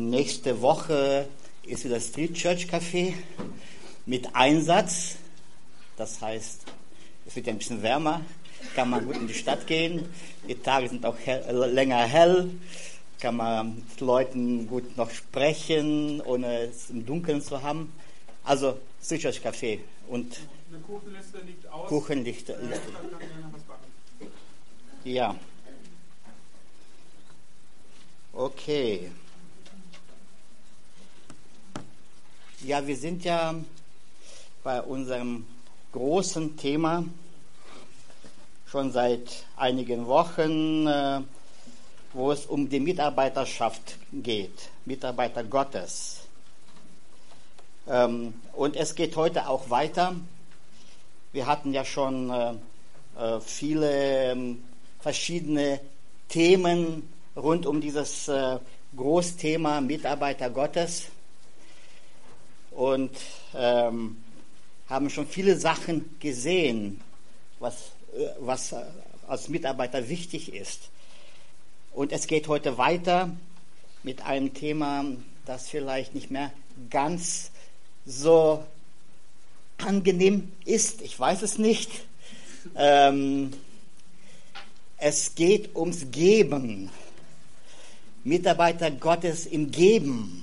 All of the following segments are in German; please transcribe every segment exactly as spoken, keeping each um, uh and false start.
nächste Woche ist wieder Street Church Café mit Einsatz. Das heißt, es wird ja ein bisschen wärmer, kann man gut in die Stadt gehen. Die Tage sind auch hell, länger hell, kann man mit Leuten gut noch sprechen, ohne es im Dunkeln zu haben. Also Street Church Café und eine Kuchenliste liegt aus. Kuchenliste. Ja. Okay. Ja, wir sind ja bei unserem großen Thema schon seit einigen Wochen, äh, wo es um die Mitarbeiterschaft geht, Mitarbeiter Gottes. Ähm, und es geht heute auch weiter. Wir hatten ja schon äh, äh, viele äh, verschiedene Themen rund um dieses äh, Großthema Mitarbeiter Gottes und ähm, haben schon viele Sachen gesehen, was, äh, was äh, als Mitarbeiter wichtig ist. Und es geht heute weiter mit einem Thema, das vielleicht nicht mehr ganz so angenehm ist. Ich weiß es nicht. Ähm, es geht ums Geben. Mitarbeiter Gottes im Geben.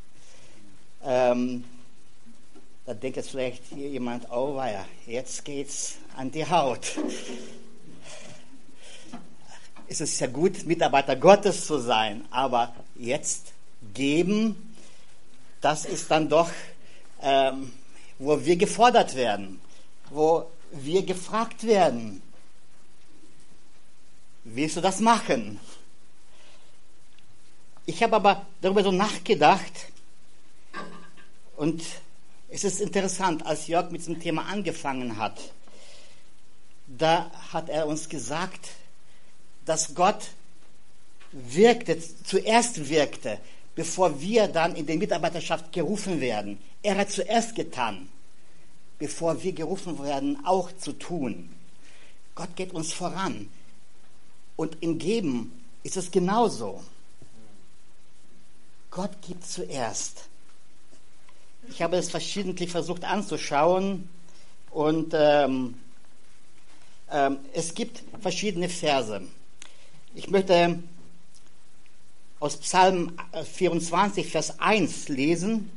Ähm, da denkt jetzt vielleicht hier jemand, oh weia, jetzt geht's an die Haut. Es ist ja gut, Mitarbeiter Gottes zu sein, aber jetzt geben, das ist dann doch, ähm, wo wir gefordert werden, wo wir gefragt werden. Willst du das machen? Ich habe aber darüber so nachgedacht und es ist interessant, als Jörg mit diesem Thema angefangen hat, da hat er uns gesagt, dass Gott wirkte, zuerst wirkte, bevor wir dann in die Mitarbeiterschaft gerufen werden. Er hat zuerst getan, bevor wir gerufen werden, auch zu tun. Gott geht uns voran. Und im Geben ist es genauso. Gott gibt zuerst. Ich habe es verschiedentlich versucht anzuschauen und ähm, ähm, es gibt verschiedene Verse. Ich möchte aus Psalm vierundzwanzig, Vers eins lesen.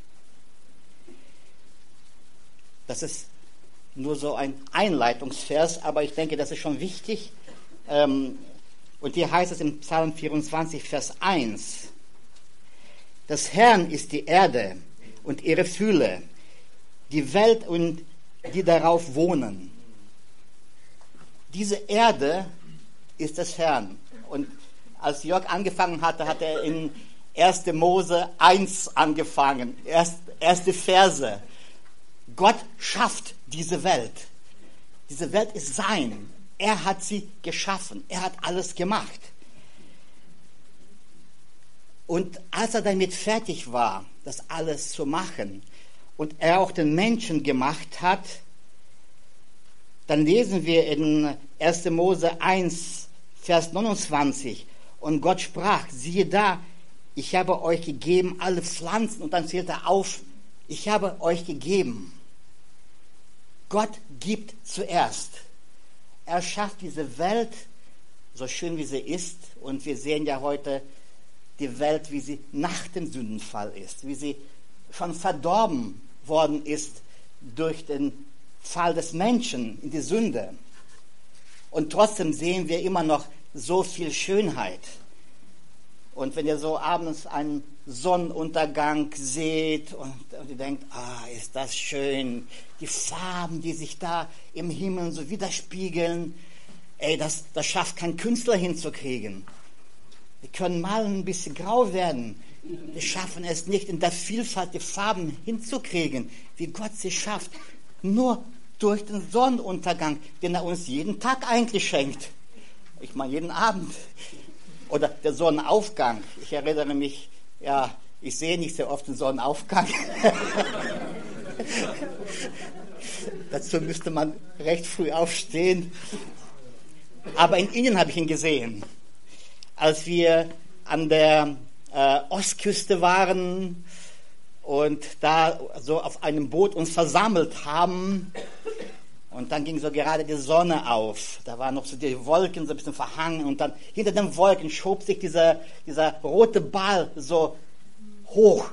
Das ist nur so ein Einleitungsvers, aber ich denke, das ist schon wichtig. Ähm, und hier heißt es im Psalm vierundzwanzig, Vers eins. Des Herrn ist die Erde und ihre Fülle, die Welt und die darauf wohnen. Diese Erde ist des Herrn. Und als Jörg angefangen hatte, hat er in erster Mose eins angefangen, erst, erste Verse. Gott schafft diese Welt. Diese Welt ist sein. Er hat sie geschaffen. Er hat alles gemacht. Und als er damit fertig war, das alles zu machen, und er auch den Menschen gemacht hat, dann lesen wir in erster Mose eins, Vers neunundzwanzig, und Gott sprach, siehe da, ich habe euch gegeben alle Pflanzen, und dann zählt er auf, ich habe euch gegeben. Gott gibt zuerst. Er schafft diese Welt, so schön wie sie ist, und wir sehen ja heute die Welt, wie sie nach dem Sündenfall ist, wie sie schon verdorben worden ist durch den Fall des Menschen in die Sünde. Und trotzdem sehen wir immer noch so viel Schönheit. Und wenn ihr so abends einen Sonnenuntergang seht und, und ihr denkt, ah, ist das schön, die Farben, die sich da im Himmel so widerspiegeln, ey, das, das schafft kein Künstler hinzukriegen. Wir können mal ein bisschen grau werden. Wir schaffen es nicht, in der Vielfalt die Farben hinzukriegen, wie Gott sie schafft. Nur durch den Sonnenuntergang, den er uns jeden Tag eigentlich schenkt. Ich meine, jeden Abend. Oder der Sonnenaufgang. Ich erinnere mich, ja, ich sehe nicht sehr oft den Sonnenaufgang. Dazu müsste man recht früh aufstehen. Aber in Indien habe ich ihn gesehen. Als wir an der äh, Ostküste waren und da so auf einem Boot uns versammelt haben. Und dann ging so gerade die Sonne auf. Da waren noch so die Wolken so ein bisschen verhangen. Und dann hinter den Wolken schob sich dieser, dieser rote Ball so hoch.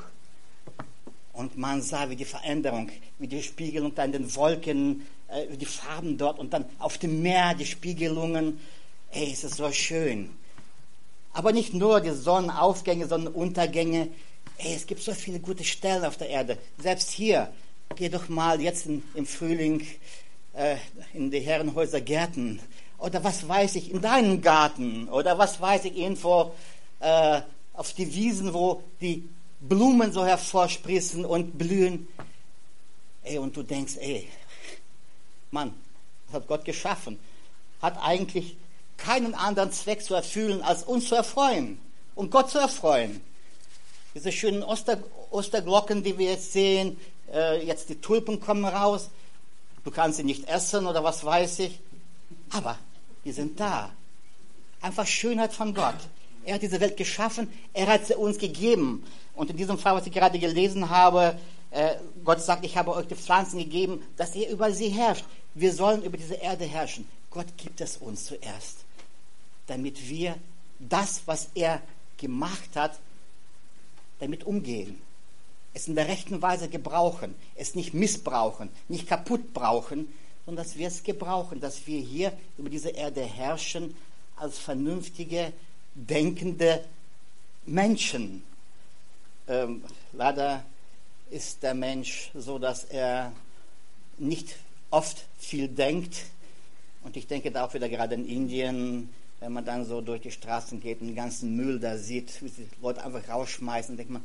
Und man sah, wie die Veränderung, wie die Spiegelung da in den Wolken, äh, die Farben dort und dann auf dem Meer, die Spiegelungen. Ey, es ist so schön. Aber nicht nur die Sonnenaufgänge, Sonnenuntergänge. Ey, es gibt so viele gute Stellen auf der Erde. Selbst hier, geh doch mal jetzt in, im Frühling äh, in die Herrenhäuser Gärten. Oder was weiß ich, in deinen Garten. Oder was weiß ich, irgendwo äh, auf die Wiesen, wo die Blumen so hervorsprießen und blühen. Ey, und du denkst, ey, Mann, das hat Gott geschaffen. Hat eigentlich keinen anderen Zweck zu erfüllen, als uns zu erfreuen und Gott zu erfreuen. Diese schönen Oster, Osterglocken, die wir jetzt sehen, äh, jetzt die Tulpen kommen raus. Du kannst sie nicht essen oder was weiß ich, aber die sind da. Einfach Schönheit von Gott. Er hat diese Welt geschaffen, er hat sie uns gegeben. Und in diesem Fall, was ich gerade gelesen habe, äh, Gott sagt, ich habe euch die Pflanzen gegeben, dass ihr über sie herrscht. Wir sollen über diese Erde herrschen. Gott gibt es uns zuerst, damit wir das, was er gemacht hat, damit umgehen. Es in der rechten Weise gebrauchen, es nicht missbrauchen, nicht kaputt brauchen, sondern dass wir es gebrauchen, dass wir hier über diese Erde herrschen als vernünftige, denkende Menschen. Ähm, leider ist der Mensch so, dass er nicht oft viel denkt. Und ich denke da auch wieder gerade in Indien, wenn man dann so durch die Straßen geht und den ganzen Müll da sieht, wie die Leute einfach rausschmeißen, denkt man,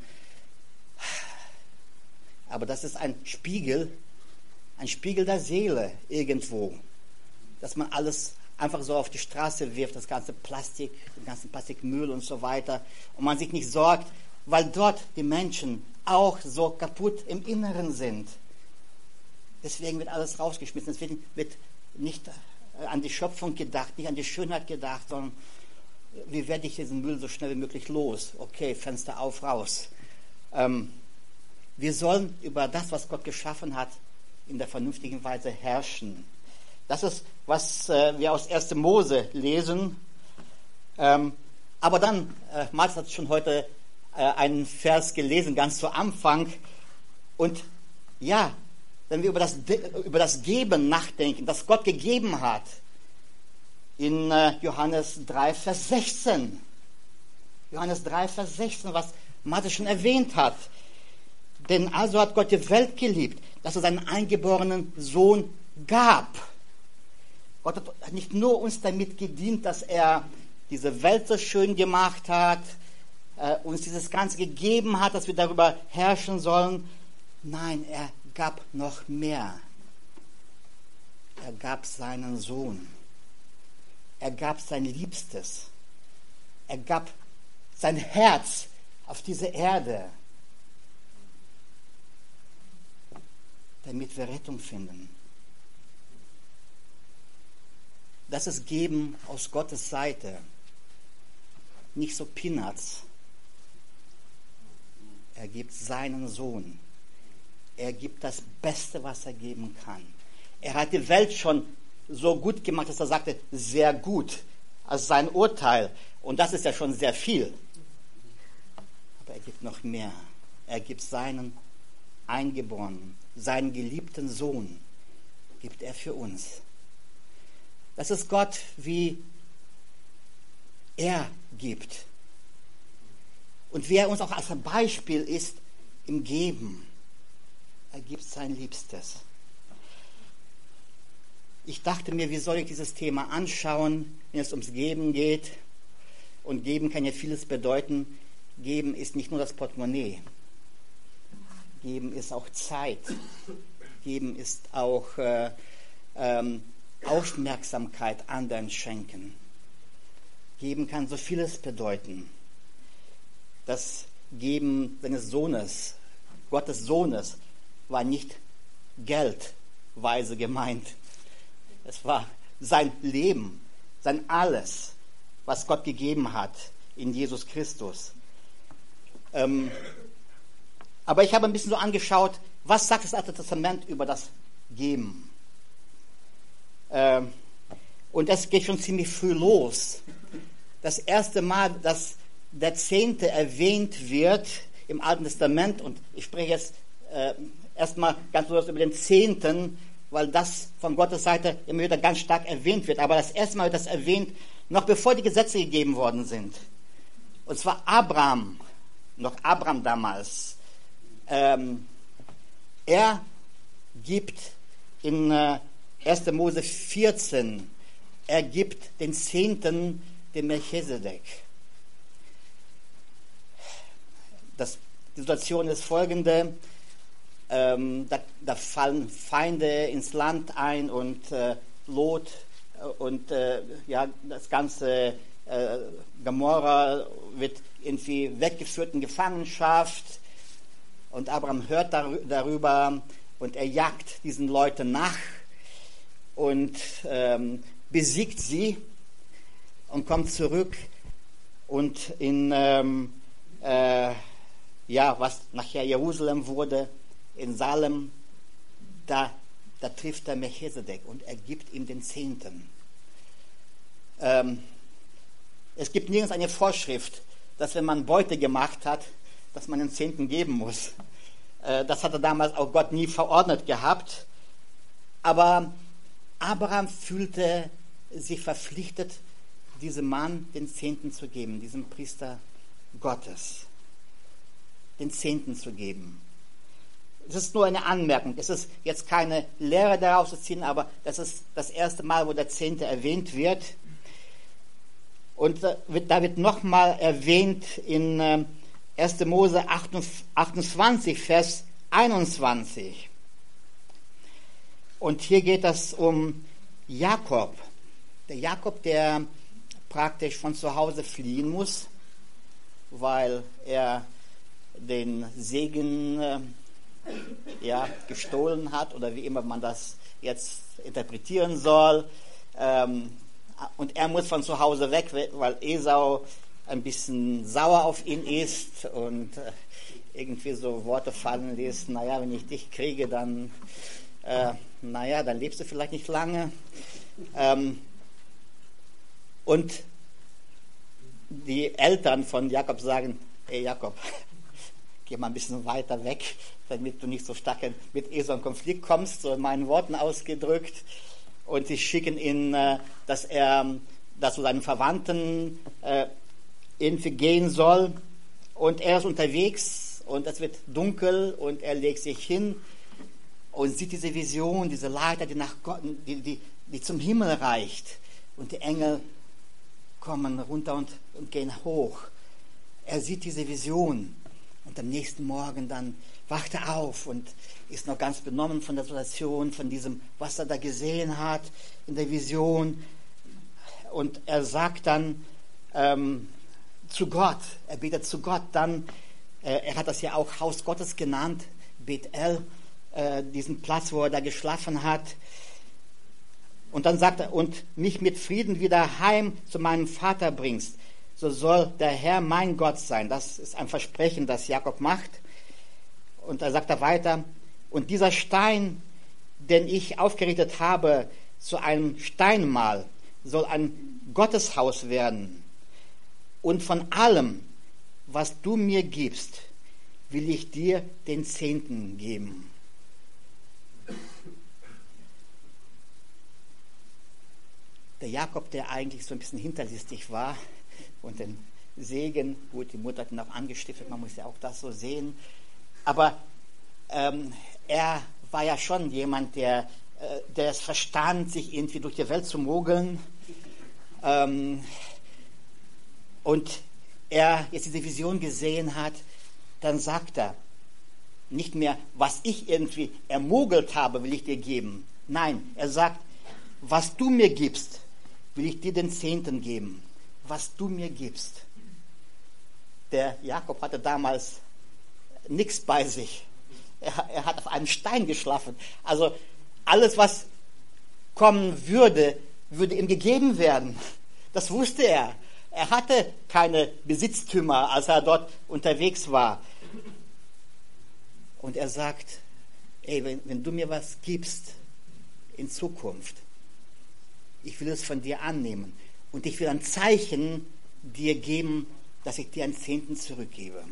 aber das ist ein Spiegel, ein Spiegel der Seele irgendwo, dass man alles einfach so auf die Straße wirft, das ganze Plastik, den ganzen Plastikmüll und so weiter, und man sich nicht sorgt, weil dort die Menschen auch so kaputt im Inneren sind. Deswegen wird alles rausgeschmissen. Deswegen wird nicht an die Schöpfung gedacht, nicht an die Schönheit gedacht, sondern wie werde ich diesen Müll so schnell wie möglich los? Okay, Fenster auf, raus. Ähm, wir sollen über das, was Gott geschaffen hat, in der vernünftigen Weise herrschen. Das ist, was äh, wir aus erster Mose lesen. Ähm, aber dann, äh, Max hat schon heute äh, einen Vers gelesen, ganz zu Anfang. Und ja, wenn wir über das, über das Geben nachdenken, das Gott gegeben hat, in äh, Johannes drei, Vers sechzehn. Johannes drei, Vers sechzehn, was Mathe schon erwähnt hat. Denn also hat Gott die Welt geliebt, dass er seinen eingeborenen Sohn gab. Gott hat nicht nur uns damit gedient, dass er diese Welt so schön gemacht hat, äh, uns dieses Ganze gegeben hat, dass wir darüber herrschen sollen. Nein, er gab noch mehr. Er gab seinen Sohn. Er gab sein Liebstes. Er gab sein Herz auf diese Erde, damit wir Rettung finden. Das ist Geben aus Gottes Seite. Nicht so Peanuts. Er gibt seinen Sohn. Er gibt das Beste, was er geben kann. Er hat die Welt schon so gut gemacht, dass er sagte, sehr gut, als sein Urteil. Und das ist ja schon sehr viel. Aber er gibt noch mehr. Er gibt seinen Eingeborenen, seinen geliebten Sohn, gibt er für uns. Das ist Gott, wie er gibt. Und wie er uns auch als ein Beispiel ist im Geben. Er gibt sein Liebstes. Ich dachte mir, wie soll ich dieses Thema anschauen, wenn es ums Geben geht? Und Geben kann ja vieles bedeuten. Geben ist nicht nur das Portemonnaie. Geben ist auch Zeit. Geben ist auch äh, ähm, Aufmerksamkeit anderen schenken. Geben kann so vieles bedeuten. Das Geben seines Sohnes, Gottes Sohnes, war nicht geldweise gemeint. Es war sein Leben, sein Alles, was Gott gegeben hat in Jesus Christus. Ähm, aber ich habe ein bisschen so angeschaut, was sagt das Alte Testament über das Geben? Ähm, und das geht schon ziemlich früh los. Das erste Mal, dass der Zehnte erwähnt wird im Alten Testament, und ich spreche jetzt äh, erstmal ganz besonders über den Zehnten, weil das von Gottes Seite immer wieder ganz stark erwähnt wird. Aber das erste Mal wird das erwähnt, noch bevor die Gesetze gegeben worden sind. Und zwar Abraham, noch Abraham damals. Ähm, er gibt in äh, erster Mose vierzehn, er gibt den Zehnten dem Melchisedek. Das, die Situation ist folgende: ähm, da, da fallen Feinde ins Land ein und äh, Lot äh, und äh, ja, das ganze äh, Gomorra wird irgendwie weggeführt in Gefangenschaft, und Abraham hört dar- darüber und er jagt diesen Leuten nach und ähm, besiegt sie und kommt zurück, und in ähm, äh, ja, was nachher Jerusalem wurde, in Salem, da, da trifft er Melchisedek und er gibt ihm den Zehnten. Ähm, es gibt nirgends eine Vorschrift, dass wenn man Beute gemacht hat, dass man den Zehnten geben muss. Äh, das hatte damals auch Gott nie verordnet gehabt. Aber Abraham fühlte sich verpflichtet, diesem Mann den Zehnten zu geben, diesem Priester Gottes, den Zehnten zu geben. Es ist nur eine Anmerkung. Es ist jetzt keine Lehre daraus zu ziehen, aber das ist das erste Mal, wo der Zehnte erwähnt wird. Und da wird nochmal erwähnt in erster Mose achtundzwanzig, Vers einundzwanzig. Und hier geht es um Jakob. Der Jakob, der praktisch von zu Hause fliehen muss, weil er den Segen äh, ja, gestohlen hat, oder wie immer man das jetzt interpretieren soll. Ähm, und er muss von zu Hause weg, weil Esau ein bisschen sauer auf ihn ist und äh, irgendwie so Worte fallen lässt: Naja, wenn ich dich kriege, dann äh, naja, dann lebst du vielleicht nicht lange. Ähm, und die Eltern von Jakob sagen: Hey Jakob, geh mal ein bisschen weiter weg, damit du nicht so stark mit Esau in Konflikt kommst, so in meinen Worten ausgedrückt. Und sie schicken ihn, äh, dass er dass zu seinen Verwandten äh, irgendwie gehen soll. Und er ist unterwegs und es wird dunkel und er legt sich hin und sieht diese Vision, diese Leiter, die, nach Gott, die, die, die zum Himmel reicht. Und die Engel kommen runter und, und gehen hoch. Er sieht diese Vision. Und am nächsten Morgen dann wacht er auf und ist noch ganz benommen von der Situation, von diesem, was er da gesehen hat in der Vision. Und er sagt dann ähm, zu Gott, er betet zu Gott dann, äh, er hat das ja auch Haus Gottes genannt, Bethel, äh, diesen Platz, wo er da geschlafen hat. Und dann sagt er: Und mich mit Frieden wieder heim zu meinem Vater bringst, so soll der Herr mein Gott sein. Das ist ein Versprechen, das Jakob macht. Und da sagt er weiter: Und dieser Stein, den ich aufgerichtet habe zu einem Steinmal, soll ein Gotteshaus werden. Und von allem, was du mir gibst, will ich dir den Zehnten geben. Der Jakob, der eigentlich so ein bisschen hinterlistig war und den Segen, gut, die Mutter hat ihn auch angestiftet, man muss ja auch das so sehen, aber ähm, er war ja schon jemand, der, äh, der es verstand, sich irgendwie durch die Welt zu mogeln, ähm, und er jetzt diese Vision gesehen hat, dann sagt er nicht mehr: Was ich irgendwie ermogelt habe, will ich dir geben. Nein, er sagt: Was du mir gibst, will ich dir den Zehnten geben. Was du mir gibst. Der Jakob hatte damals nichts bei sich. Er, er hat auf einem Stein geschlafen. Also alles, was kommen würde, würde ihm gegeben werden. Das wusste er. Er hatte keine Besitztümer, als er dort unterwegs war. Und er sagt, ey, wenn, wenn du mir was gibst in Zukunft, ich will es von dir annehmen und ich will ein Zeichen dir geben, dass ich dir einen Zehnten zurückgebe.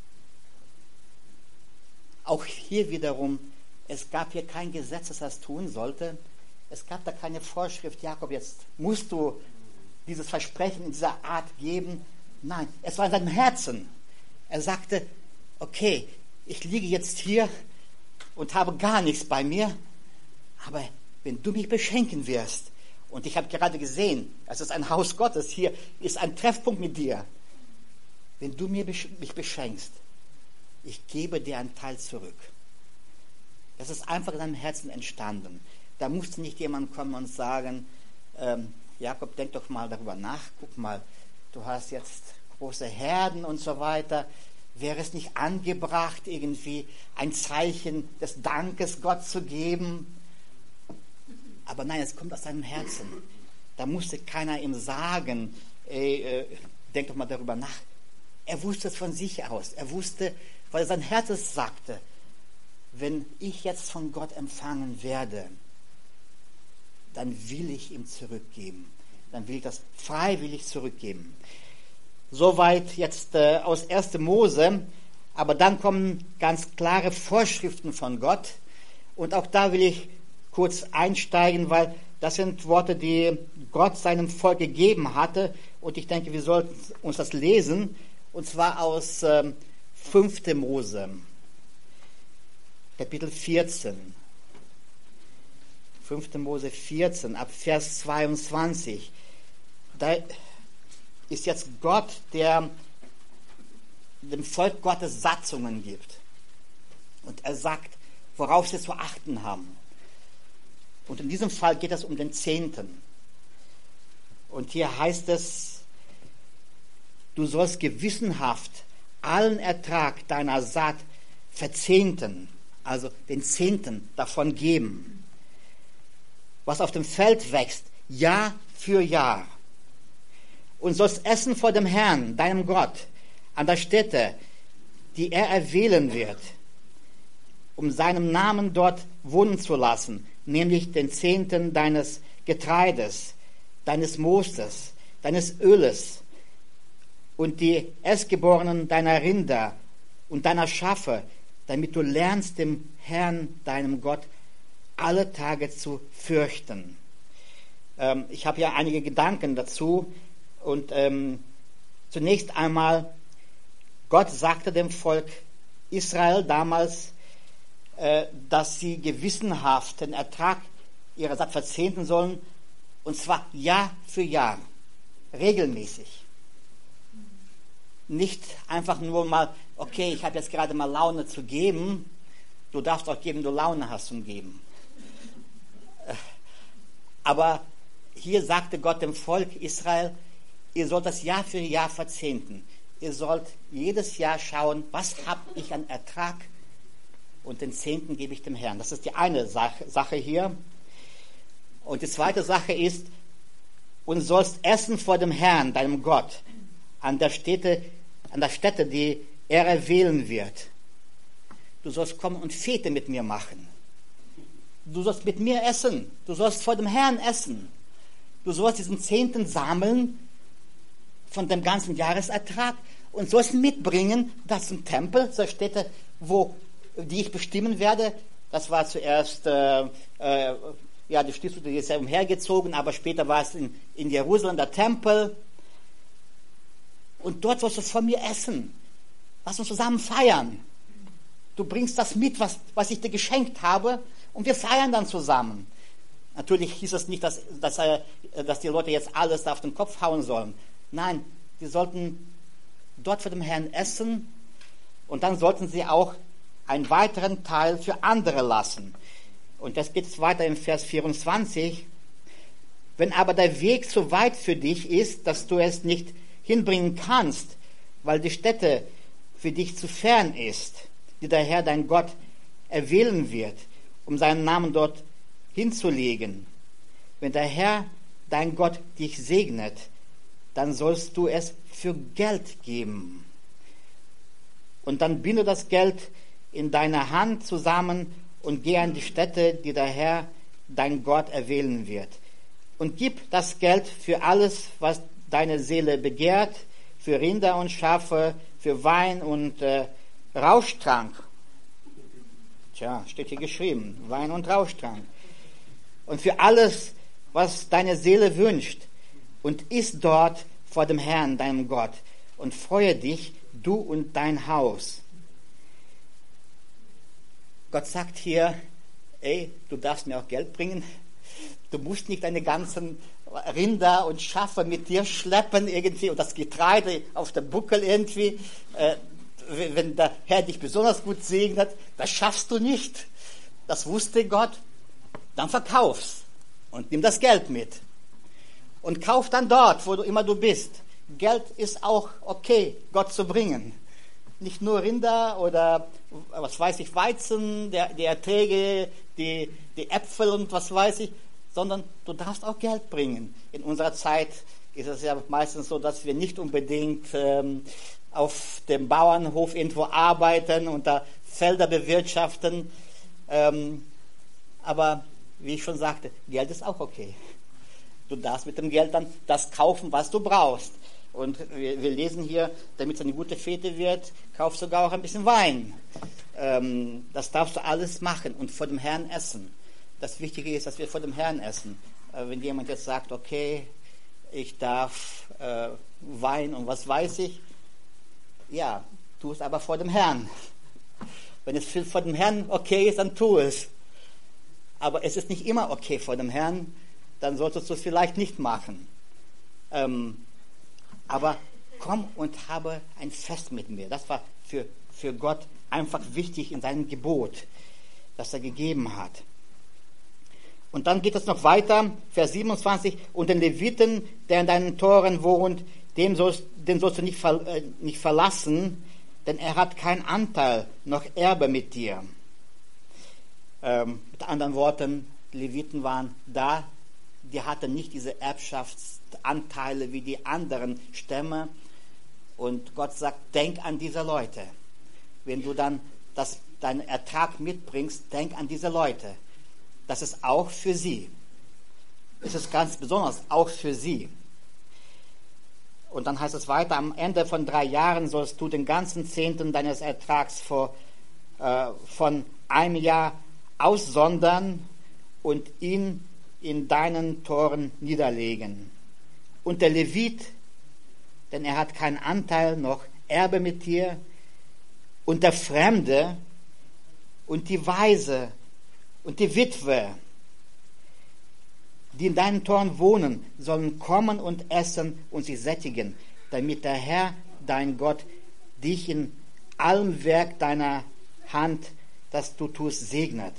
Auch hier wiederum, es gab hier kein Gesetz, das das tun sollte. Es gab da keine Vorschrift, Jakob, jetzt musst du dieses Versprechen in dieser Art geben. Nein, es war in seinem Herzen. Er sagte, okay, ich liege jetzt hier und habe gar nichts bei mir, aber wenn du mich beschenken wirst, und ich habe gerade gesehen, es ist ein Haus Gottes, hier ist ein Treffpunkt mit dir, wenn du mir mich beschenkst, ich gebe dir einen Teil zurück. Das ist einfach in seinem Herzen entstanden. Da musste nicht jemand kommen und sagen, ähm, Jakob, denk doch mal darüber nach, guck mal, du hast jetzt große Herden und so weiter. Wäre es nicht angebracht, irgendwie ein Zeichen des Dankes Gott zu geben? Aber nein, es kommt aus seinem Herzen. Da musste keiner ihm sagen, ey, äh, denk doch mal darüber nach. Er wusste es von sich aus. Er wusste, weil sein Herz es sagte, wenn ich jetzt von Gott empfangen werde, dann will ich ihm zurückgeben. Dann will ich das freiwillig zurückgeben. Soweit jetzt äh, aus erster Mose, aber dann kommen ganz klare Vorschriften von Gott. Und auch da will ich kurz einsteigen, weil das sind Worte, die Gott seinem Volk gegeben hatte. Und ich denke, wir sollten uns das lesen. Und zwar aus äh, fünfter Mose, Kapitel vierzehn. fünfter Mose vierzehn, ab Vers zweiundzwanzig. Da ist jetzt Gott, der dem Volk Gottes Satzungen gibt. Und er sagt, worauf sie zu achten haben. Und in diesem Fall geht es um den Zehnten. Und hier heißt es, du sollst gewissenhaft allen Ertrag deiner Saat verzehnten, also den Zehnten davon geben, was auf dem Feld wächst, Jahr für Jahr. Und sollst essen vor dem Herrn, deinem Gott, an der Stätte, die er erwählen wird, um seinem Namen dort wohnen zu lassen, nämlich den Zehnten deines Getreides, deines Mostes, deines Öles und die Erstgeborenen deiner Rinder und deiner Schafe, damit du lernst, dem Herrn, deinem Gott, alle Tage zu fürchten. Ähm, ich habe ja einige Gedanken dazu. Und ähm, zunächst einmal, Gott sagte dem Volk Israel damals, äh, dass sie gewissenhaft den Ertrag ihrer Saat verzehnten sollen, und zwar Jahr für Jahr, regelmäßig. Nicht einfach nur mal, okay, ich habe jetzt gerade mal Laune zu geben, du darfst auch geben, du Laune hast zum Geben. Aber hier sagte Gott dem Volk Israel, ihr sollt das Jahr für Jahr verzehnten. Ihr sollt jedes Jahr schauen, was habe ich an Ertrag, und den Zehnten gebe ich dem Herrn. Das ist die eine Sache, Sache hier. Und die zweite Sache ist, und sollst essen vor dem Herrn, deinem Gott, an der Stätte, an der Stätte, die er erwählen wird. Du sollst kommen und Fete mit mir machen. Du sollst mit mir essen. Du sollst vor dem Herrn essen. Du sollst diesen Zehnten sammeln von dem ganzen Jahresertrag und sollst mitbringen, das zum Tempel, zur Stätte, wo, die ich bestimmen werde. Das war zuerst, äh, äh, ja, die Stiftshütte, die ist ja umhergezogen, aber später war es in, in Jerusalem der Tempel. Und dort sollst du von mir essen. Lass uns zusammen feiern. Du bringst das mit, was, was ich dir geschenkt habe, und wir feiern dann zusammen. Natürlich hieß es nicht, dass, dass, dass die Leute jetzt alles auf den Kopf hauen sollen. Nein, sie sollten dort vor dem Herrn essen, und dann sollten sie auch einen weiteren Teil für andere lassen. Und das geht weiter im Vers vierundzwanzig. Wenn aber der Weg zu weit für dich ist, dass du es nicht hinbringen kannst, weil die Stätte für dich zu fern ist, die der Herr dein Gott erwählen wird, um seinen Namen dort hinzulegen. Wenn der Herr dein Gott dich segnet dann sollst du es für Geld geben. Und dann binde das Geld in deiner Hand zusammen und geh an die Stätte, die der Herr, dein Gott, erwählen wird. Und gib das Geld für alles, was deine Seele begehrt, für Rinder und Schafe, für Wein und äh, Rauschtrank. Tja, steht hier geschrieben, Wein und Rauschtrank. Und für alles, was deine Seele wünscht. Und iss dort vor dem Herrn, deinem Gott. Und freue dich, du und dein Haus. Gott sagt hier, ey, du darfst mir auch Geld bringen. Du musst nicht deine ganzen Rinder und Schafe mit dir schleppen irgendwie und das Getreide auf dem Buckel irgendwie. Äh, wenn der Herr dich besonders gut segnet, das schaffst du nicht. Das wusste Gott. Dann verkauf's und nimm das Geld mit. Und kauf dann dort, wo du immer du bist. Geld ist auch okay, Gott zu bringen. Nicht nur Rinder oder, was weiß ich, Weizen, der, die Erträge, die, die Äpfel und was weiß ich, sondern du darfst auch Geld bringen. In unserer Zeit ist es ja meistens so, dass wir nicht unbedingt ähm, auf dem Bauernhof irgendwo arbeiten und da Felder bewirtschaften. Ähm, aber wie ich schon sagte, Geld ist auch okay. Du darfst mit dem Geld dann das kaufen, was du brauchst. Und wir, wir lesen hier, damit es eine gute Fete wird, kauf sogar auch ein bisschen Wein. Ähm, das darfst du alles machen und vor dem Herrn essen. Das Wichtige ist, dass wir vor dem Herrn essen. Äh, wenn jemand jetzt sagt, okay, ich darf äh, Wein und was weiß ich, ja, tu es aber vor dem Herrn. Wenn es vor dem Herrn okay ist, dann tu es. Aber es ist nicht immer okay vor dem Herrn, dann solltest du es vielleicht nicht machen. Ähm, aber komm und habe ein Fest mit mir. Das war für, für Gott einfach wichtig in seinem Gebot, das er gegeben hat. Und dann geht es noch weiter, Vers siebenundzwanzig, und den Leviten, der in deinen Toren wohnt, dem sollst, den sollst du nicht, ver, äh, nicht verlassen, denn er hat keinen Anteil noch Erbe mit dir. Ähm, mit anderen Worten, die Leviten waren da, die hatten nicht diese Erbschaftsanteile wie die anderen Stämme. Und Gott sagt, denk an diese Leute. Wenn du dann das, deinen Ertrag mitbringst, denk an diese Leute. Das ist auch für sie. Es ist ganz besonders auch für sie. Und dann heißt es weiter, am Ende von drei Jahren sollst du den ganzen Zehnten deines Ertrags vor, äh, von einem Jahr aussondern und ihn in deinen Toren niederlegen. Und der Levit, denn er hat keinen Anteil noch Erbe mit dir, und der Fremde und die Waise und die Witwe, die in deinen Toren wohnen, sollen kommen und essen und sich sättigen, damit der Herr, dein Gott, dich in allem Werk deiner Hand, das du tust, segnet.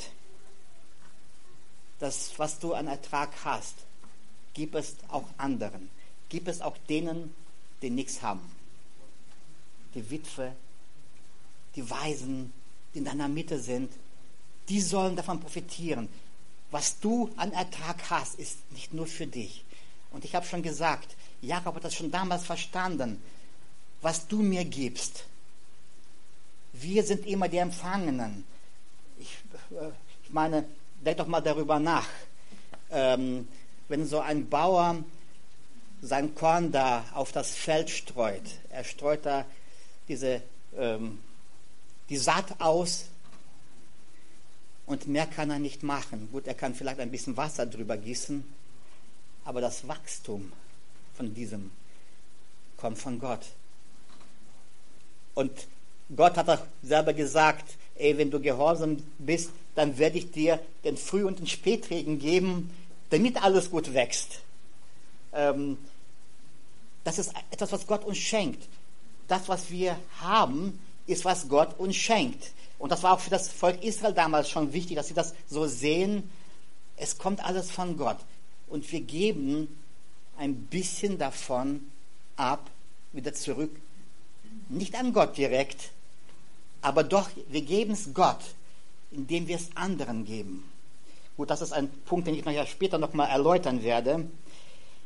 Das, was du an Ertrag hast, gib es auch anderen. Gib es auch denen, die nichts haben. Die Witwe, die Waisen, die in deiner Mitte sind, die sollen davon profitieren. Was du an Ertrag hast, ist nicht nur für dich. Und ich habe schon gesagt, Jakob hat das schon damals verstanden, was du mir gibst. Wir sind immer die Empfangenen. Ich, ich meine, denk doch mal darüber nach. Ähm, wenn so ein Bauer sein Korn da auf das Feld streut, er streut da diese, ähm, die Saat aus und mehr kann er nicht machen. Gut, er kann vielleicht ein bisschen Wasser drüber gießen, aber das Wachstum von diesem kommt von Gott. Und Gott hat auch selber gesagt, ey, wenn du gehorsam bist, dann werde ich dir den Früh- und den Spätregen geben, damit alles gut wächst. Ähm, das ist etwas, was Gott uns schenkt. Das, was wir haben, ist, was Gott uns schenkt. Und das war auch für das Volk Israel damals schon wichtig, dass sie das so sehen. Es kommt alles von Gott. Und wir geben ein bisschen davon ab, wieder zurück. Nicht an Gott direkt, aber doch, wir geben es Gott, indem wir es anderen geben. Gut, das ist ein Punkt, den ich nachher später nochmal erläutern werde.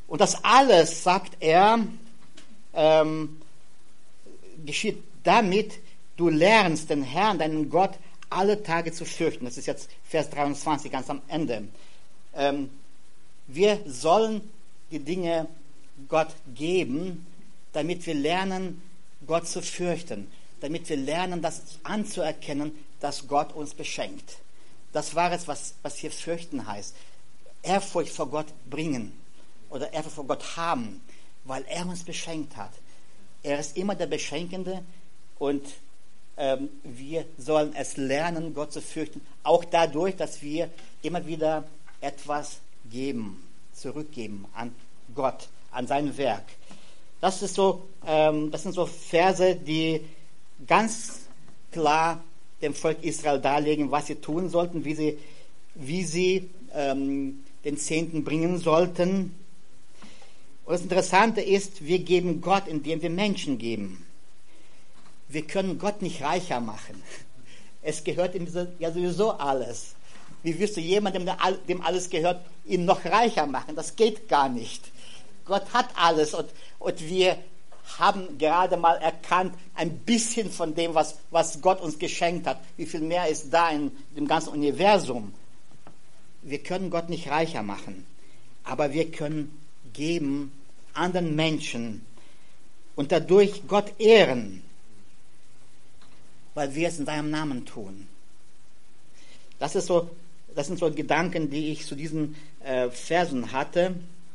Und das alles, sagt er, ähm, geschieht damit, du lernst den Herrn, deinen Gott, alle Tage zu fürchten. Das ist jetzt Vers dreiundzwanzig, ganz am Ende. Ähm, wir sollen die Dinge Gott geben, damit wir lernen, Gott zu fürchten. Damit wir lernen, das anzuerkennen, dass Gott uns beschenkt. Das war es, was, was hier fürchten heißt. Ehrfurcht vor Gott bringen oder Ehrfurcht vor Gott haben, weil er uns beschenkt hat. Er ist immer der Beschenkende und ähm, wir sollen es lernen, Gott zu fürchten, auch dadurch, dass wir immer wieder etwas geben, zurückgeben an Gott, an sein Werk. Das ist so, ähm, das sind so Verse, die ganz klar dem Volk Israel darlegen, was sie tun sollten, wie sie, wie sie ähm, den Zehnten bringen sollten. Und das Interessante ist, wir geben Gott, indem wir Menschen geben. Wir können Gott nicht reicher machen. Es gehört ihm ja sowieso alles. Wie wirst du jemandem, dem alles gehört, ihn noch reicher machen? Das geht gar nicht. Gott hat alles und, und wir haben gerade mal erkannt, ein bisschen von dem, was, was Gott uns geschenkt hat. Wie viel mehr ist da in dem ganzen Universum? Wir können Gott nicht reicher machen, aber wir können geben anderen Menschen und dadurch Gott ehren, weil wir es in seinem Namen tun. Das ist so, das sind so Gedanken, die ich zu diesen äh, Versen hatte.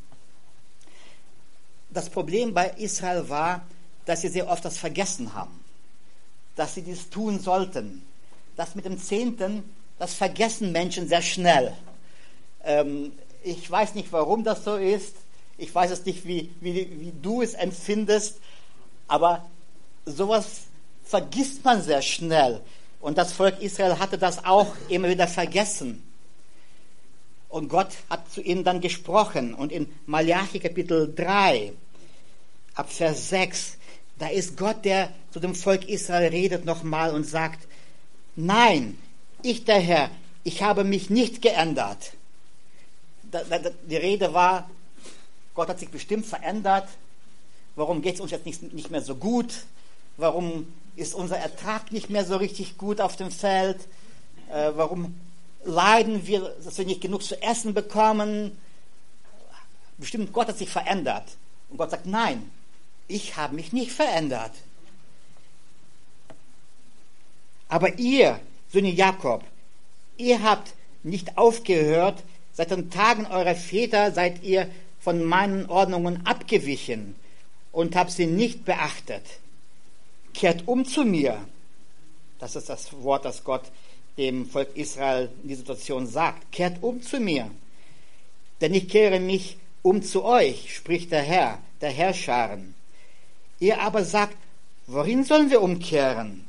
Das Problem bei Israel war, dass sie sehr oft das vergessen haben, dass sie dies tun sollten. Das mit dem Zehnten, das vergessen Menschen sehr schnell. Ähm, ich weiß nicht, warum das so ist. Ich weiß es nicht, wie, wie, wie du es empfindest, aber sowas vergisst man sehr schnell. Und das Volk Israel hatte das auch immer wieder vergessen. Und Gott hat zu ihnen dann gesprochen. Und in Malachi Kapitel drei, ab Vers sechs, da ist Gott, der zu dem Volk Israel redet nochmal und sagt, nein, ich der Herr, ich habe mich nicht geändert. Die Rede war, Gott hat sich bestimmt verändert. Warum geht es uns jetzt nicht, nicht mehr so gut? Warum ist unser Ertrag nicht mehr so richtig gut auf dem Feld? Äh, warum leiden wir, dass wir nicht genug zu essen bekommen? Bestimmt, Gott hat sich verändert. Und Gott sagt, nein, ich habe mich nicht verändert. Aber ihr, Söhne Jakob, ihr habt nicht aufgehört, seit den Tagen eurer Väter seid ihr von meinen Ordnungen abgewichen und habt sie nicht beachtet. Kehrt um zu mir. Das ist das Wort, das Gott dem Volk Israel in dieser Situation sagt. Kehrt um zu mir, denn ich kehre mich um zu euch, spricht der Herr, der Herrscharen. Ihr aber sagt, worin sollen wir umkehren?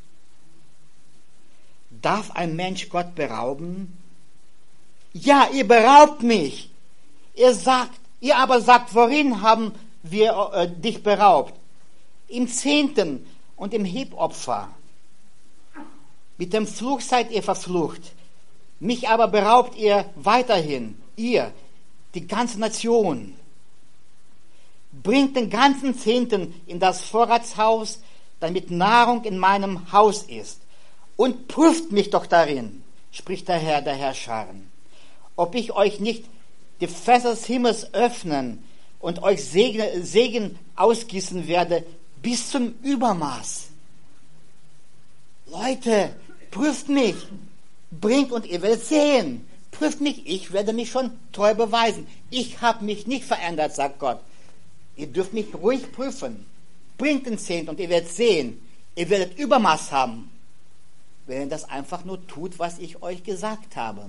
Darf ein Mensch Gott berauben? Ja, ihr beraubt mich. Ihr sagt, ihr aber sagt, worin haben wir äh, dich beraubt? Im Zehnten und im Hebopfer. Mit dem Fluch seid ihr verflucht. Mich aber beraubt ihr weiterhin, ihr, die ganze Nation. Bringt den ganzen Zehnten in das Vorratshaus, damit Nahrung in meinem Haus ist. Und prüft mich doch darin, spricht der Herr der Herrscharen, ob ich euch nicht die Fässer des Himmels öffnen und euch Segen, Segen ausgießen werde bis zum Übermaß. Leute, prüft mich, bringt und ihr werdet sehen. Prüft mich, ich werde mich schon treu beweisen. Ich habe mich nicht verändert, sagt Gott. Ihr dürft mich ruhig prüfen. Bringt den Zehnten und ihr werdet sehen. Ihr werdet Übermaß haben, wenn ihr das einfach nur tut, was ich euch gesagt habe.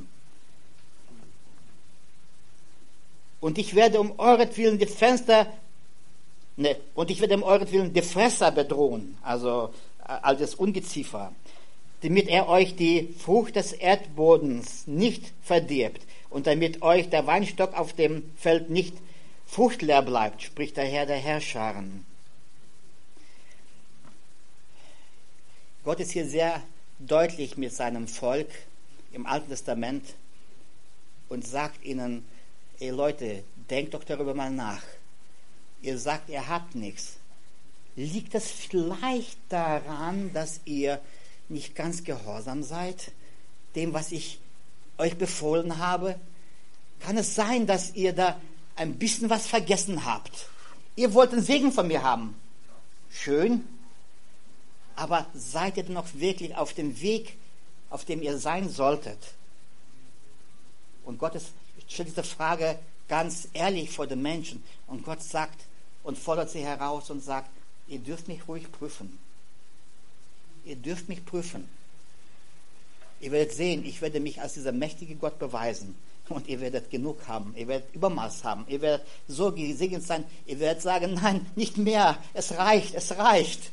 Und ich werde um euretwillen die Fenster, ne, und ich werde um euretwillen die Fresser bedrohen, also all das Ungeziefer, damit er euch die Frucht des Erdbodens nicht verdirbt und damit euch der Weinstock auf dem Feld nicht fruchtleer bleibt, spricht der Herr der Herrscharen. Gott ist hier sehr deutlich mit seinem Volk im Alten Testament und sagt ihnen, ey Leute, denkt doch darüber mal nach. Ihr sagt, ihr habt nichts. Liegt es vielleicht daran, dass ihr nicht ganz gehorsam seid, dem, was ich euch befohlen habe? Kann es sein, dass ihr da ein bisschen was vergessen habt? Ihr wollt einen Segen von mir haben. Schön. Aber seid ihr denn noch wirklich auf dem Weg, auf dem ihr sein solltet? Und Gott ist, stellt diese Frage ganz ehrlich vor den Menschen. Und Gott sagt und fordert sie heraus und sagt, ihr dürft mich ruhig prüfen. Ihr dürft mich prüfen. Ihr werdet sehen, ich werde mich als dieser mächtige Gott beweisen. Und ihr werdet genug haben. Ihr werdet Übermaß haben. Ihr werdet so gesegnet sein. Ihr werdet sagen, nein, nicht mehr. Es reicht, es reicht.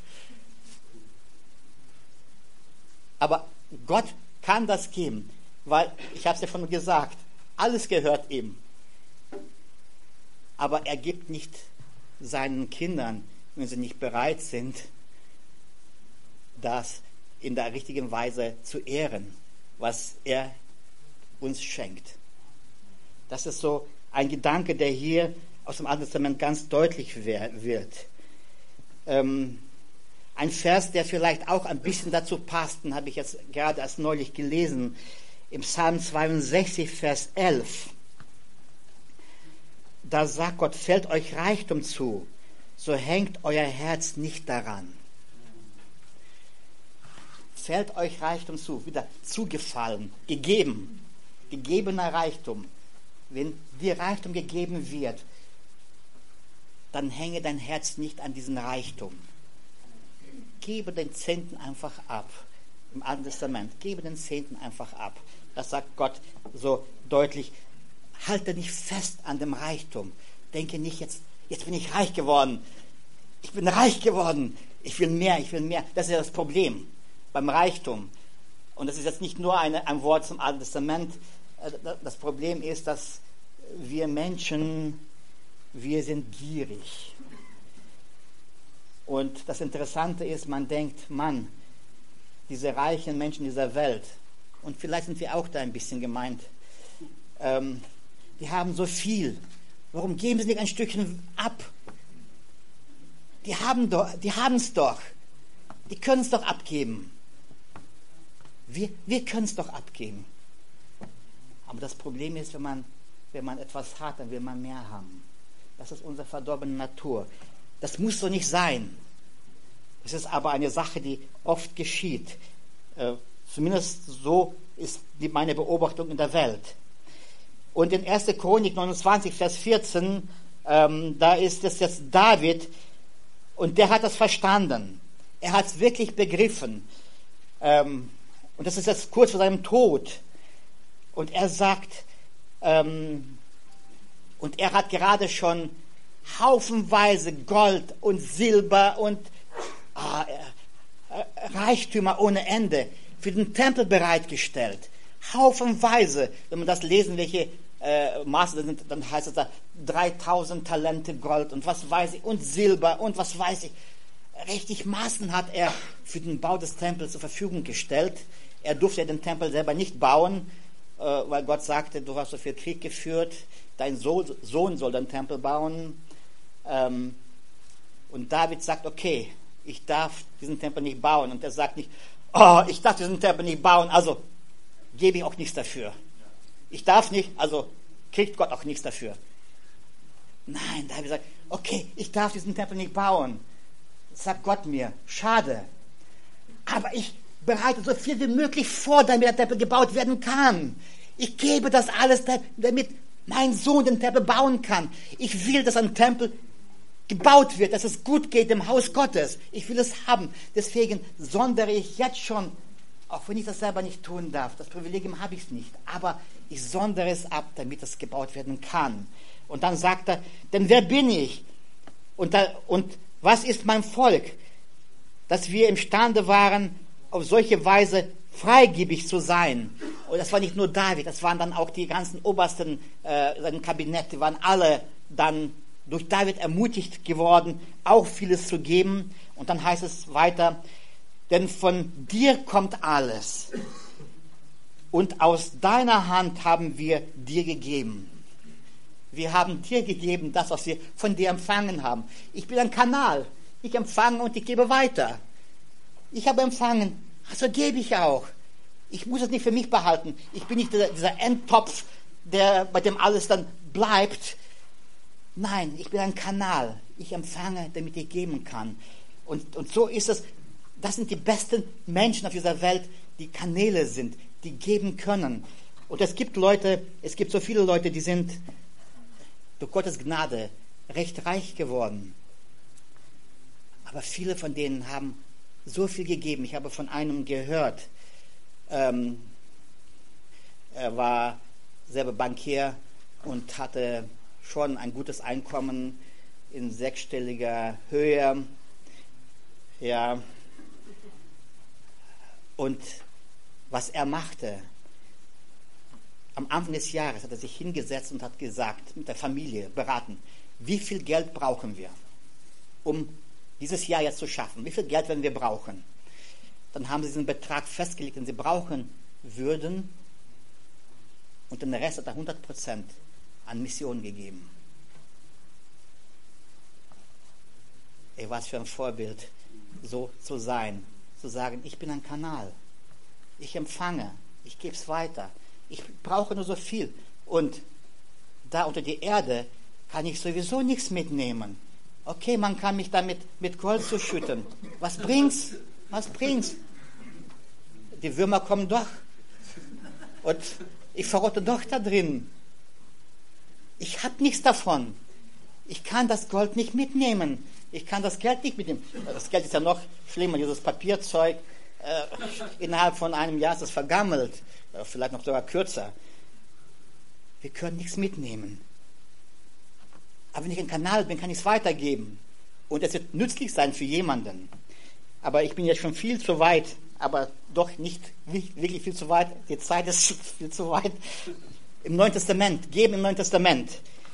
Aber Gott kann das geben. Weil, ich habe es ja schon gesagt, alles gehört ihm. Aber er gibt nicht seinen Kindern, wenn sie nicht bereit sind, das in der richtigen Weise zu ehren, was er uns schenkt. Das ist so ein Gedanke, der hier aus dem Alten Testament ganz deutlich wird. Ähm, ein Vers, der vielleicht auch ein bisschen dazu passt, den habe ich jetzt gerade erst neulich gelesen, im Psalm zweiundsechzig, Vers elf. Da sagt Gott, fällt euch Reichtum zu, so hängt euer Herz nicht daran. Fällt euch Reichtum zu, wieder zugefallen, gegeben, gegebener Reichtum. Wenn dir Reichtum gegeben wird, dann hänge dein Herz nicht an diesen Reichtum. Gebe den Zehnten einfach ab. Im Alten Testament, gebe den Zehnten einfach ab. Das sagt Gott so deutlich. Halte nicht fest an dem Reichtum. Denke nicht, jetzt, jetzt bin ich reich geworden. Ich bin reich geworden. Ich will mehr, ich will mehr. Das ist ja das Problem beim Reichtum. Und das ist jetzt nicht nur eine, ein Wort zum Alten Testament. Das Problem ist, dass wir Menschen, wir sind gierig. Und das Interessante ist, man denkt, Mann, diese reichen Menschen dieser Welt, und vielleicht sind wir auch da ein bisschen gemeint, ähm, die haben so viel. Warum geben sie nicht ein Stückchen ab? Die haben doch, die haben es doch. Die können es doch abgeben. Wir, wir können es doch abgeben. Aber das Problem ist, wenn man, wenn man etwas hat, dann will man mehr haben. Das ist unsere verdorbene Natur. Das muss so nicht sein. Es ist aber eine Sache, die oft geschieht. Äh, zumindest so ist die, meine Beobachtung in der Welt. Und in erster Chronik neunundzwanzig, Vers vierzehn, ähm, da ist es jetzt David, und der hat das verstanden. Er hat es wirklich begriffen. Ähm, und das ist jetzt kurz vor seinem Tod. Und er sagt, ähm, und er hat gerade schon haufenweise Gold und Silber und ah, äh, Reichtümer ohne Ende für den Tempel bereitgestellt. Haufenweise, wenn man das lesen, welche äh, Maße sind, dann heißt es da dreitausend Talente Gold und was weiß ich, und Silber und was weiß ich. Richtig Maßen hat er für den Bau des Tempels zur Verfügung gestellt. Er durfte ja den Tempel selber nicht bauen, äh, weil Gott sagte, du hast so viel Krieg geführt, dein Sohn soll den Tempel bauen. Ähm, und David sagt, okay, ich darf diesen Tempel nicht bauen. Und er sagt nicht, oh, ich darf diesen Tempel nicht bauen, also gebe ich auch nichts dafür. Ich darf nicht, also kriegt Gott auch nichts dafür. Nein, David sagt, okay, ich darf diesen Tempel nicht bauen. Sagt Gott mir, schade. Aber ich bereite so viel wie möglich vor, damit der Tempel gebaut werden kann. Ich gebe das alles, damit mein Sohn den Tempel bauen kann. Ich will, dass ein Tempel gebaut wird, dass es gut geht im Haus Gottes. Ich will es haben. Deswegen sondere ich jetzt schon, auch wenn ich das selber nicht tun darf, das Privilegium habe ich nicht, aber ich sondere es ab, damit es gebaut werden kann. Und dann sagt er, denn wer bin ich? Und, da, und was ist mein Volk? Dass wir imstande waren, auf solche Weise freigebig zu sein. Und das war nicht nur David, das waren dann auch die ganzen Obersten, äh, sein Kabinett, die waren alle dann durch David ermutigt geworden, auch vieles zu geben. Und dann heißt es weiter, denn von dir kommt alles. Und aus deiner Hand haben wir dir gegeben. Wir haben dir gegeben, das, was wir von dir empfangen haben. Ich bin ein Kanal. Ich empfange und ich gebe weiter. Ich habe empfangen, also gebe ich auch. Ich muss es nicht für mich behalten. Ich bin nicht dieser, dieser Endtopf, der, bei dem alles dann bleibt. Nein, ich bin ein Kanal. Ich empfange, damit ich geben kann. Und, und so ist es. Das sind die besten Menschen auf dieser Welt, die Kanäle sind, die geben können. Und es gibt Leute, es gibt so viele Leute, die sind durch Gottes Gnade recht reich geworden. Aber viele von denen haben so viel gegeben. Ich habe von einem gehört, ähm, er war selber Bankier und hatte schon ein gutes Einkommen in sechsstelliger Höhe. Ja. Und was er machte, am Anfang des Jahres hat er sich hingesetzt und hat gesagt, mit der Familie beraten, wie viel Geld brauchen wir, um dieses Jahr jetzt zu schaffen? Wie viel Geld werden wir brauchen? Dann haben sie diesen Betrag festgelegt, den sie brauchen würden, und den Rest hat er hundert Prozent an Missionen gegeben. Ey, was für ein Vorbild, so zu sein, zu sagen, ich bin ein Kanal, ich empfange, ich gebe es weiter, ich brauche nur so viel, und da unter die Erde kann ich sowieso nichts mitnehmen. Okay, man kann mich damit mit Gold zuschütten. Was bringt's? Was bringt's? Die Würmer kommen doch. Und ich verrotte doch da drin. Ich habe nichts davon. Ich kann das Gold nicht mitnehmen. Ich kann das Geld nicht mitnehmen. Das Geld ist ja noch schlimmer, dieses Papierzeug. Äh, innerhalb von einem Jahr ist es vergammelt. Äh, vielleicht noch sogar kürzer. Wir können nichts mitnehmen. Aber wenn ich ein Kanal bin, kann ich es weitergeben. Und es wird nützlich sein für jemanden. Aber ich bin jetzt schon viel zu weit, aber doch nicht wirklich viel zu weit. Die Zeit ist viel zu weit. Im Neuen Testament, geben im Neuen Testament.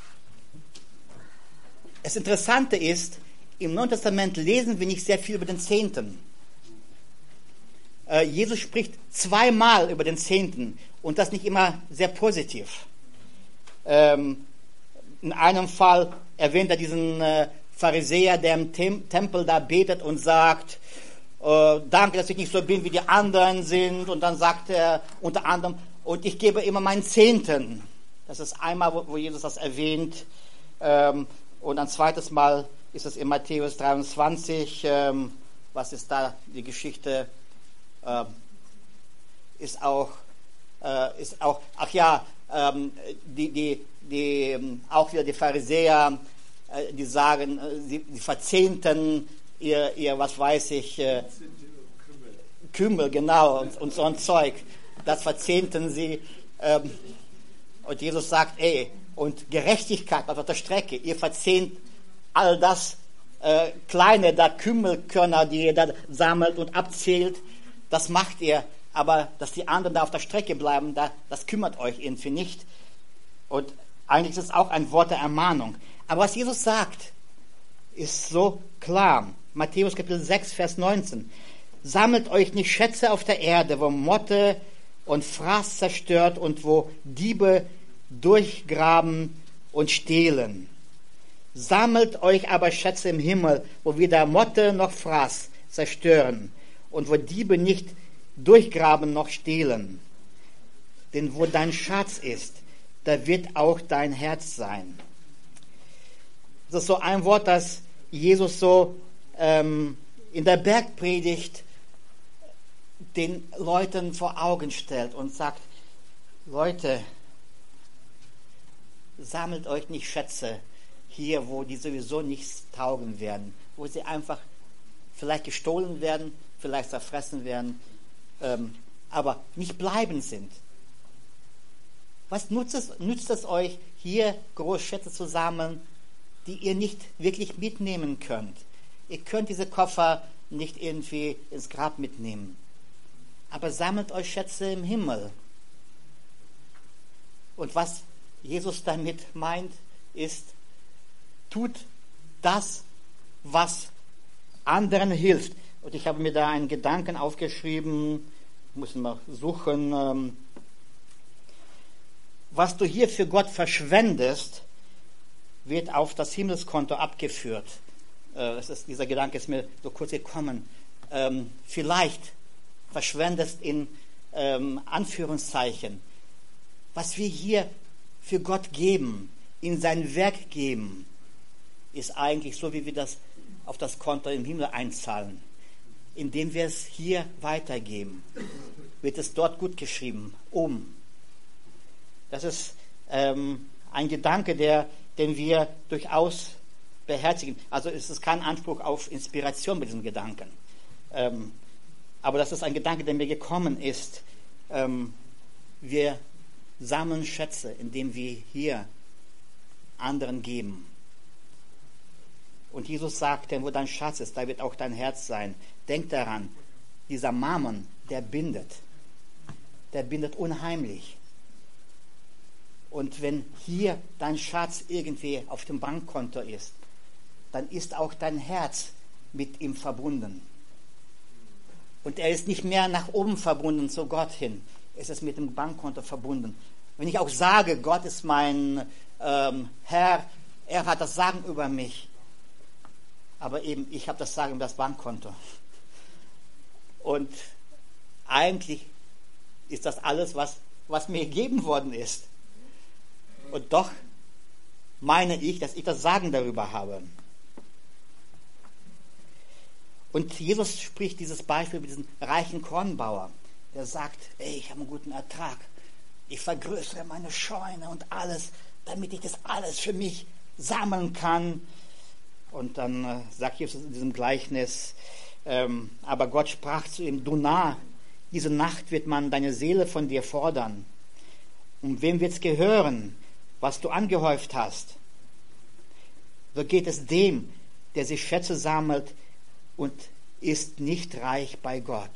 Das Interessante ist, im Neuen Testament lesen wir nicht sehr viel über den Zehnten. Äh, Jesus spricht zweimal über den Zehnten und das nicht immer sehr positiv. Ähm, In einem Fall erwähnt er diesen äh, Pharisäer, der im Tem- Tempel da betet und sagt, äh, danke, dass ich nicht so bin, wie die anderen sind. Und dann sagt er unter anderem, und ich gebe immer meinen Zehnten. Das ist einmal, wo, wo Jesus das erwähnt. Ähm, und ein zweites Mal ist es in Matthäus dreiundzwanzig. Ähm, was ist da die Geschichte? Äh, ist auch, äh, ist auch, ach ja, ähm, die, die, die, auch wieder die Pharisäer, die sagen, sie, sie verzehnten ihr, ihr, was weiß ich, äh, Kümmel, genau, und, und so ein Zeug. Das verzehnten sie. Ähm, und Jesus sagt, ey, und Gerechtigkeit auf der Strecke, ihr verzehnt all das äh, kleine, da Kümmelkörner, die ihr da sammelt und abzählt, das macht ihr, aber dass die anderen da auf der Strecke bleiben, da, das kümmert euch irgendwie nicht. Und eigentlich ist es auch ein Wort der Ermahnung. Aber was Jesus sagt, ist so klar. Matthäus Kapitel sechs, Vers neunzehn. Sammelt euch nicht Schätze auf der Erde, wo Motte und Fraß zerstört und wo Diebe durchgraben und stehlen. Sammelt euch aber Schätze im Himmel, wo weder Motte noch Fraß zerstören und wo Diebe nicht durchgraben noch stehlen. Denn wo dein Schatz ist, da wird auch dein Herz sein. Das ist so ein Wort, das Jesus so ähm, in der Bergpredigt den Leuten vor Augen stellt und sagt, Leute, sammelt euch nicht Schätze hier, wo die sowieso nichts taugen werden, wo sie einfach vielleicht gestohlen werden, vielleicht zerfressen werden, ähm, aber nicht bleibend sind. Was nutzt es, nützt es euch, hier große Schätze zu sammeln, die ihr nicht wirklich mitnehmen könnt? Ihr könnt diese Koffer nicht irgendwie ins Grab mitnehmen. Aber sammelt euch Schätze im Himmel. Und was Jesus damit meint, ist, tut das, was anderen hilft. Und ich habe mir da einen Gedanken aufgeschrieben, muss mal suchen, ähm, was du hier für Gott verschwendest, wird auf das Himmelskonto abgeführt. Äh, das ist, dieser Gedanke ist mir so kurz gekommen. Ähm, vielleicht verschwendest in ähm, Anführungszeichen, was wir hier für Gott geben, in sein Werk geben, ist eigentlich so, wie wir das auf das Konto im Himmel einzahlen. Indem wir es hier weitergeben, wird es dort gut geschrieben, oben. Das ist ähm, ein Gedanke, der, den wir durchaus beherzigen. Also es ist kein Anspruch auf Inspiration mit diesem Gedanken. Ähm, aber das ist ein Gedanke, der mir gekommen ist. Ähm, wir sammeln Schätze, indem wir hier anderen geben. Und Jesus sagt, denn wo dein Schatz ist, da wird auch dein Herz sein. Denk daran, dieser Mammon, der bindet. Der bindet unheimlich. Und wenn hier dein Schatz irgendwie auf dem Bankkonto ist, dann ist auch dein Herz mit ihm verbunden. Und er ist nicht mehr nach oben verbunden zu Gott hin. Es ist mit dem Bankkonto verbunden. Wenn ich auch sage, Gott ist mein ähm, Herr, er hat das Sagen über mich, aber eben ich habe das Sagen über das Bankkonto. Und eigentlich ist das alles, was, was mir gegeben worden ist. Und doch meine ich, dass ich das Sagen darüber habe. Und Jesus spricht dieses Beispiel mit diesem reichen Kornbauer, der sagt, ey, ich habe einen guten Ertrag. Ich vergrößere meine Scheune und alles, damit ich das alles für mich sammeln kann. Und dann äh, sagt Jesus in diesem Gleichnis, ähm, aber Gott sprach zu ihm, du Narr, diese Nacht wird man deine Seele von dir fordern. Und wem wird's gehören, was du angehäuft hast? So geht es dem, der sich Schätze sammelt und ist nicht reich bei Gott.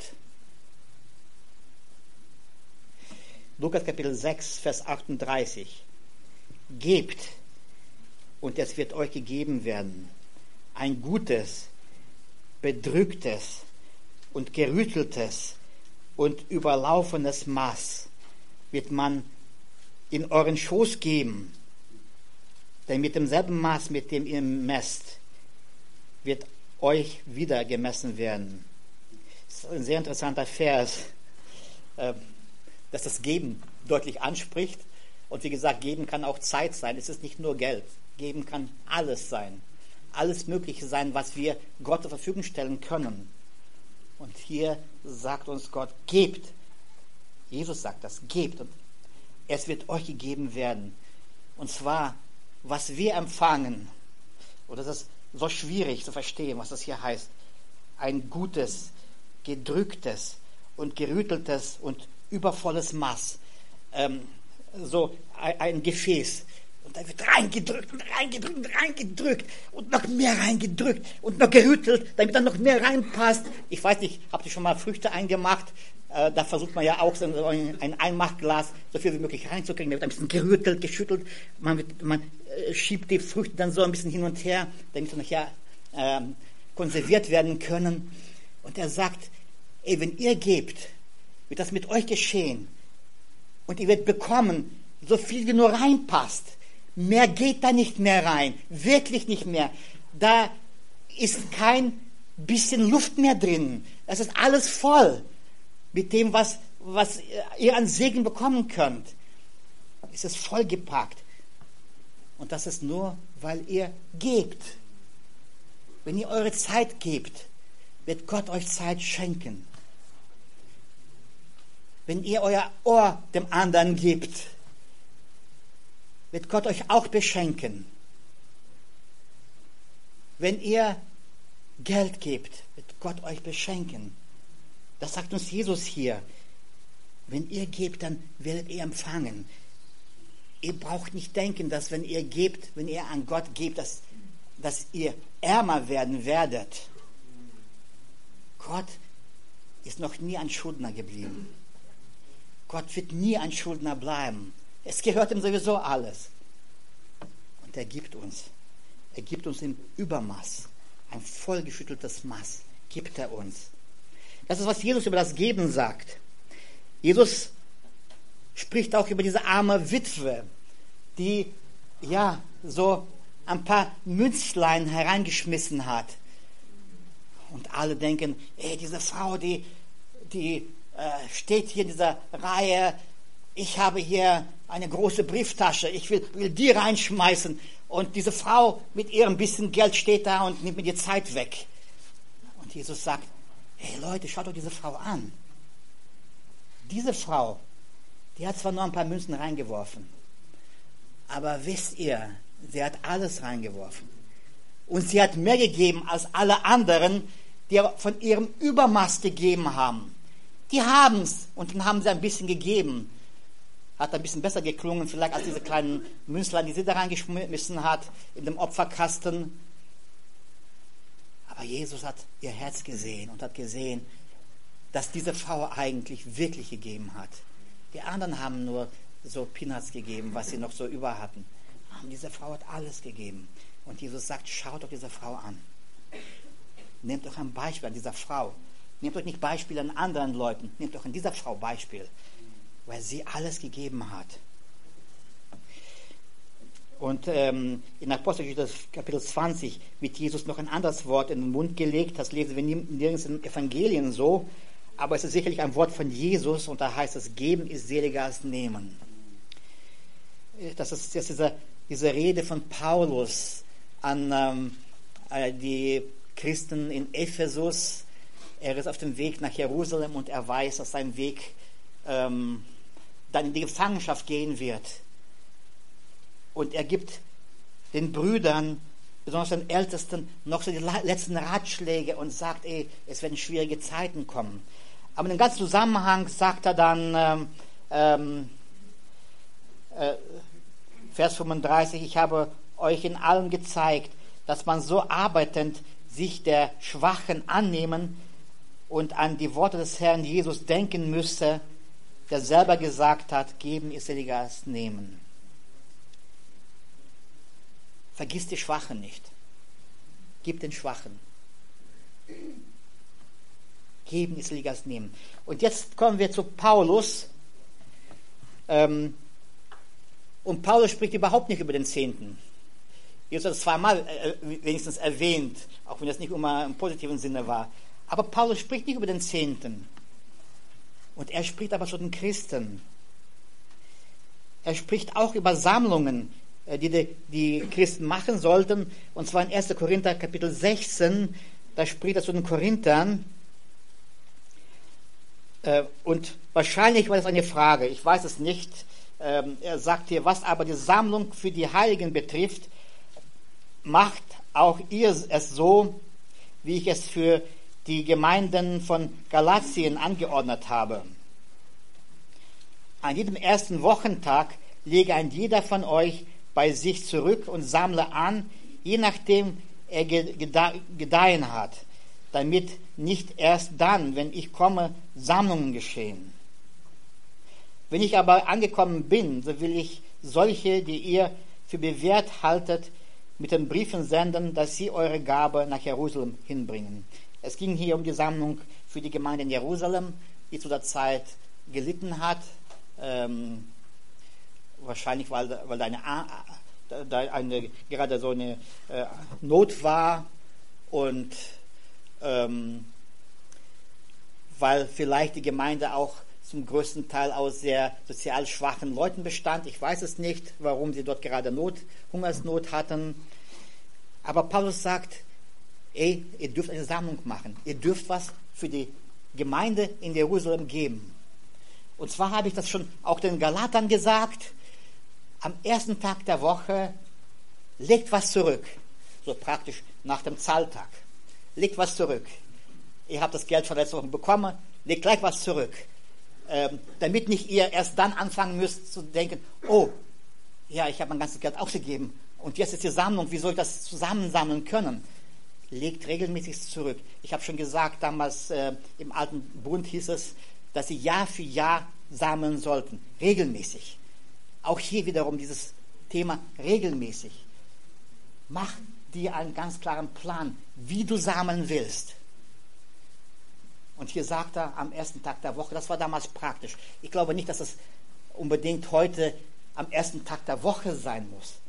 Lukas Kapitel sechs, Vers achtunddreißig. Gebt, und es wird euch gegeben werden. Ein gutes, bedrücktes und gerütteltes und überlaufenes Maß wird man in euren Schoß geben. Denn mit demselben Maß, mit dem ihr messt, wird euch wieder gemessen werden. Das ist ein sehr interessanter Vers, dass das Geben deutlich anspricht. Und wie gesagt, Geben kann auch Zeit sein. Es ist nicht nur Geld. Geben kann alles sein. Alles Mögliche sein, was wir Gott zur Verfügung stellen können. Und hier sagt uns Gott, gebt. Jesus sagt das, gebt. Und es wird euch gegeben werden. Und zwar, was wir empfangen. Und das ist so schwierig zu verstehen, was das hier heißt. Ein gutes, gedrücktes und gerütteltes und übervolles Maß. Ähm, so ein, ein Gefäß. Und da wird reingedrückt und reingedrückt und reingedrückt und noch mehr reingedrückt und noch gerüttelt, damit dann noch mehr reinpasst. Ich weiß nicht, habt ihr schon mal Früchte eingemacht? Äh, da versucht man ja auch so ein, ein Einmachglas so viel wie möglich reinzukriegen. Da wird ein bisschen gerüttelt, geschüttelt. Man, wird, man äh, schiebt die Früchte dann so ein bisschen hin und her, damit sie nachher äh, konserviert werden können. Und er sagt, ey, wenn ihr gebt, wird das mit euch geschehen. Und ihr werdet bekommen, so viel wie nur reinpasst. Mehr geht da nicht mehr rein. Wirklich nicht mehr. Da ist kein bisschen Luft mehr drin. Das ist alles voll mit dem, was, was ihr an Segen bekommen könnt. Es ist vollgepackt. Und das ist nur, weil ihr gebt. Wenn ihr eure Zeit gebt, wird Gott euch Zeit schenken. Wenn ihr euer Ohr dem anderen gebt, wird Gott euch auch beschenken. Wenn ihr Geld gebt, wird Gott euch beschenken. Das sagt uns Jesus hier. Wenn ihr gebt, dann werdet ihr empfangen. Ihr braucht nicht denken, dass wenn ihr gebt, wenn ihr an Gott gebt, dass, dass ihr ärmer werden werdet. Gott ist noch nie ein Schuldner geblieben. Gott wird nie ein Schuldner bleiben. Es gehört ihm sowieso alles. Und er gibt uns. Er gibt uns im Übermaß. Ein vollgeschütteltes Maß gibt er uns. Das ist, was Jesus über das Geben sagt. Jesus spricht auch über diese arme Witwe, die ja so ein paar Münzlein hereingeschmissen hat. Und alle denken, ey, diese Frau, die, die äh, steht hier in dieser Reihe, ich habe hier eine große Brieftasche, ich will, will die reinschmeißen. Und diese Frau mit ihrem bisschen Geld steht da und nimmt mir die Zeit weg. Und Jesus sagt, hey Leute, schaut euch diese Frau an. Diese Frau, die hat zwar nur ein paar Münzen reingeworfen, aber wisst ihr, sie hat alles reingeworfen. Und sie hat mehr gegeben als alle anderen, die von ihrem Übermaß gegeben haben. Die haben es und dann haben sie ein bisschen gegeben. Hat ein bisschen besser geklungen, vielleicht als diese kleinen Münzlein, die sie da reingeschmissen hat, in dem Opferkasten. Aber Jesus hat ihr Herz gesehen und hat gesehen, dass diese Frau eigentlich wirklich gegeben hat. Die anderen haben nur so Peanuts gegeben, was sie noch so über hatten. Aber diese Frau hat alles gegeben. Und Jesus sagt, schaut euch diese Frau an. Nehmt euch ein Beispiel an dieser Frau. Nehmt euch nicht Beispiele an anderen Leuten. Nehmt euch an dieser Frau Beispiel, weil sie alles gegeben hat. Und ähm, in Apostelgeschichte Kapitel zwanzig wird Jesus noch ein anderes Wort in den Mund gelegt. Das lesen wir nirgends in den Evangelien so. Aber es ist sicherlich ein Wort von Jesus und da heißt es, geben ist seliger als nehmen. Das ist, das ist diese, diese Rede von Paulus an ähm, die Christen in Ephesus. Er ist auf dem Weg nach Jerusalem und er weiß, dass sein Weg ähm, dann in die Gefangenschaft gehen wird. Und er gibt den Brüdern, besonders den Ältesten, noch so die letzten Ratschläge und sagt, ey, es werden schwierige Zeiten kommen. Aber in dem ganzen Zusammenhang sagt er dann, ähm, ähm, äh, Vers fünfunddreißig, ich habe euch in allem gezeigt, dass man so arbeitend sich der Schwachen annehmen und an die Worte des Herrn Jesus denken müsse, der selber gesagt hat, geben ist seliger als nehmen. Vergiss die Schwachen nicht. Gib den Schwachen. Geben ist seliger als nehmen. Und jetzt kommen wir zu Paulus. Ähm, und Paulus spricht überhaupt nicht über den Zehnten. Jesus hat es zweimal äh, wenigstens erwähnt, auch wenn das nicht immer im positiven Sinne war. Aber Paulus spricht nicht über den Zehnten. Und er spricht aber zu den Christen. Er spricht auch über Sammlungen, die die, die Christen machen sollten. Und zwar in erster Korinther Kapitel sechzehn, da spricht er zu den Korinthern. Und wahrscheinlich war das eine Frage, ich weiß es nicht. Er sagt hier, was aber die Sammlung für die Heiligen betrifft, macht auch ihr es so, wie ich es für die Gemeinden von Galatien angeordnet habe. An jedem ersten Wochentag lege ein jeder von euch bei sich zurück und sammle an, je nachdem er gedeihen hat, damit nicht erst dann, wenn ich komme, Sammlungen geschehen. Wenn ich aber angekommen bin, so will ich solche, die ihr für bewährt haltet, mit den Briefen senden, dass sie eure Gabe nach Jerusalem hinbringen. Es ging hier um die Sammlung für die Gemeinde in Jerusalem, die zu der Zeit gelitten hat, ähm, wahrscheinlich weil, weil da eine, da eine, gerade so eine äh, Not war und ähm, weil vielleicht die Gemeinde auch zum größten Teil aus sehr sozial schwachen Leuten bestand. Ich weiß es nicht, warum sie dort gerade Not, Hungersnot hatten. Aber Paulus sagt, ey, ihr dürft eine Sammlung machen. Ihr dürft was für die Gemeinde in Jerusalem geben. Und zwar habe ich das schon auch den Galatern gesagt. Am ersten Tag der Woche legt was zurück. So praktisch nach dem Zahltag. Legt was zurück. Ihr habt das Geld von letzter Woche bekommen, legt gleich was zurück. Ähm, damit nicht ihr erst dann anfangen müsst zu denken, oh, ja, ich habe mein ganzes Geld ausgegeben und jetzt ist die Sammlung, wie soll ich das zusammensammeln können? Legt regelmäßig zurück. Ich habe schon gesagt, damals äh, im Alten Bund hieß es, dass sie Jahr für Jahr sammeln sollten. Regelmäßig. Auch hier wiederum dieses Thema regelmäßig. Mach dir einen ganz klaren Plan, wie du sammeln willst. Und hier sagt er am ersten Tag der Woche, das war damals praktisch. Ich glaube nicht, dass es unbedingt heute am ersten Tag der Woche sein muss.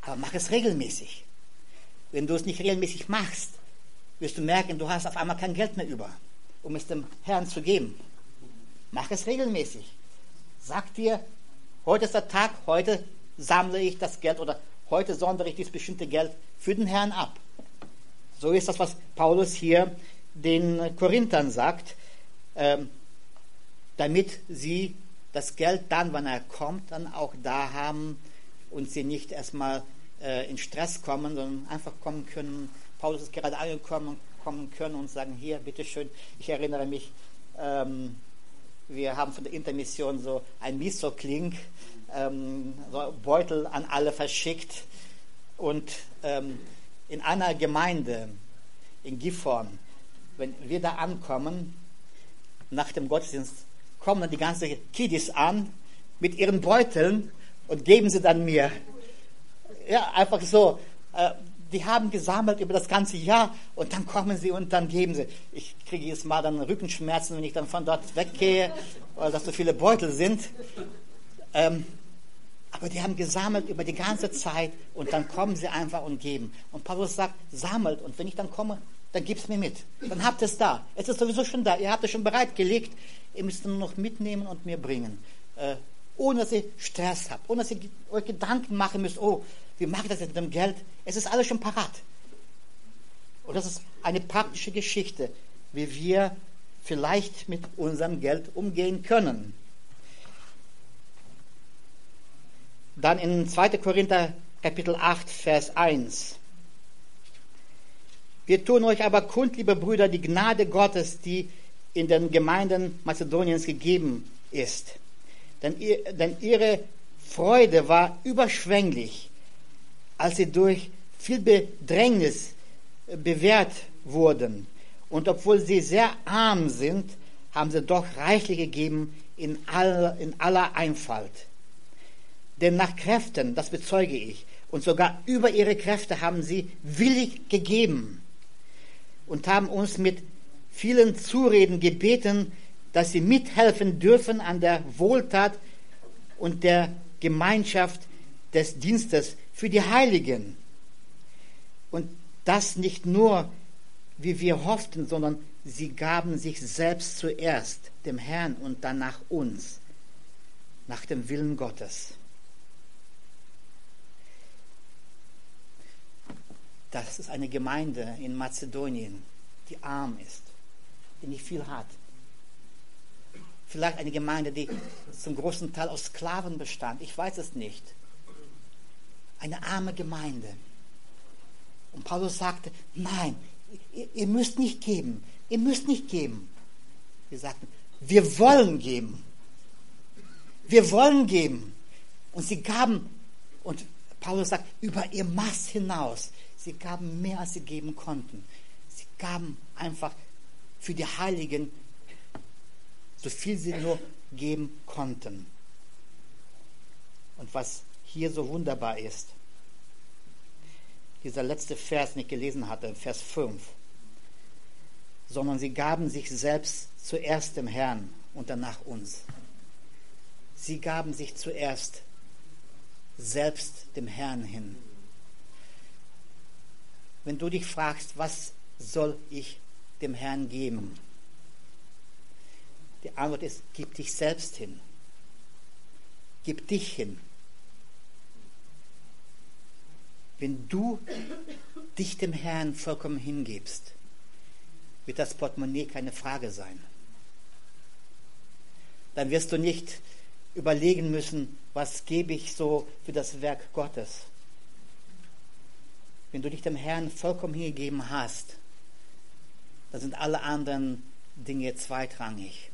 Aber mach es regelmäßig. Wenn du es nicht regelmäßig machst, wirst du merken, du hast auf einmal kein Geld mehr über, um es dem Herrn zu geben. Mach es regelmäßig. Sag dir, heute ist der Tag, heute sammle ich das Geld oder heute sondere ich dieses bestimmte Geld für den Herrn ab. So ist das, was Paulus hier den Korinthern sagt, ähm, damit sie das Geld dann, wenn er kommt, dann auch da haben und sie nicht erstmal äh, in Stress kommen, sondern einfach kommen können. Paulus ist gerade angekommen, kommen können und sagen, hier, bitteschön, ich erinnere mich, ähm, wir haben von der Intermission so ein Miso-Klink, ähm, so Beutel an alle verschickt und ähm, in einer Gemeinde in Gifhorn, wenn wir da ankommen, nach dem Gottesdienst, kommen dann die ganzen Kiddies an mit ihren Beuteln und geben sie dann mir. Ja, einfach so. Äh, die haben gesammelt über das ganze Jahr und dann kommen sie und dann geben sie. Ich kriege jedes Mal dann Rückenschmerzen, wenn ich dann von dort weggehe, weil das so viele Beutel sind. Ähm, aber die haben gesammelt über die ganze Zeit und dann kommen sie einfach und geben. Und Paulus sagt, sammelt und wenn ich dann komme, dann gib's mir mit. Dann habt ihr es da. Es ist sowieso schon da. Ihr habt es schon bereitgelegt. Ihr müsst es nur noch mitnehmen und mir bringen. Äh, ohne dass ihr Stress habt. Ohne dass ihr euch Gedanken machen müsst, oh, wie mache ich das jetzt mit dem Geld? Es ist alles schon parat. Und das ist eine praktische Geschichte, wie wir vielleicht mit unserem Geld umgehen können. Dann in zweiter Korinther Kapitel acht, Vers eins. Wir tun euch aber kund, liebe Brüder, die Gnade Gottes, die in den Gemeinden Mazedoniens gegeben ist. Denn, ihr, denn ihre Freude war überschwänglich, als sie durch viel Bedrängnis bewährt wurden. Und obwohl sie sehr arm sind, haben sie doch reichlich gegeben in aller, in aller Einfalt. Denn nach Kräften, das bezeuge ich, und sogar über ihre Kräfte haben sie willig gegeben und haben uns mit vielen Zureden gebeten, dass sie mithelfen dürfen an der Wohltat und der Gemeinschaft des Dienstes für die Heiligen. Und das nicht nur, wie wir hofften, sondern sie gaben sich selbst zuerst dem Herrn und danach uns, nach dem Willen Gottes. Das ist eine Gemeinde in Mazedonien, die arm ist, die nicht viel hat. Vielleicht eine Gemeinde, die zum großen Teil aus Sklaven bestand. Ich weiß es nicht. Eine arme Gemeinde. Und Paulus sagte, nein, ihr, ihr müsst nicht geben. Ihr müsst nicht geben. Wir sagten, wir wollen geben. Wir wollen geben. Und sie gaben, und Paulus sagt, über ihr Maß hinaus. Sie gaben mehr, als sie geben konnten. Sie gaben einfach für die Heiligen, so viel sie nur geben konnten. Und was hier so wunderbar ist, dieser letzte Vers, den ich gelesen hatte, Vers fünf, sondern sie gaben sich selbst zuerst dem Herrn und danach uns. Sie gaben sich zuerst selbst dem Herrn hin. Wenn du dich fragst, was soll ich dem Herrn geben? Die Antwort ist, gib dich selbst hin. Gib dich hin. Wenn du dich dem Herrn vollkommen hingibst, wird das Portemonnaie keine Frage sein. Dann wirst du nicht überlegen müssen, was gebe ich so für das Werk Gottes. Wenn du dich dem Herrn vollkommen hingegeben hast, dann sind alle anderen Dinge zweitrangig.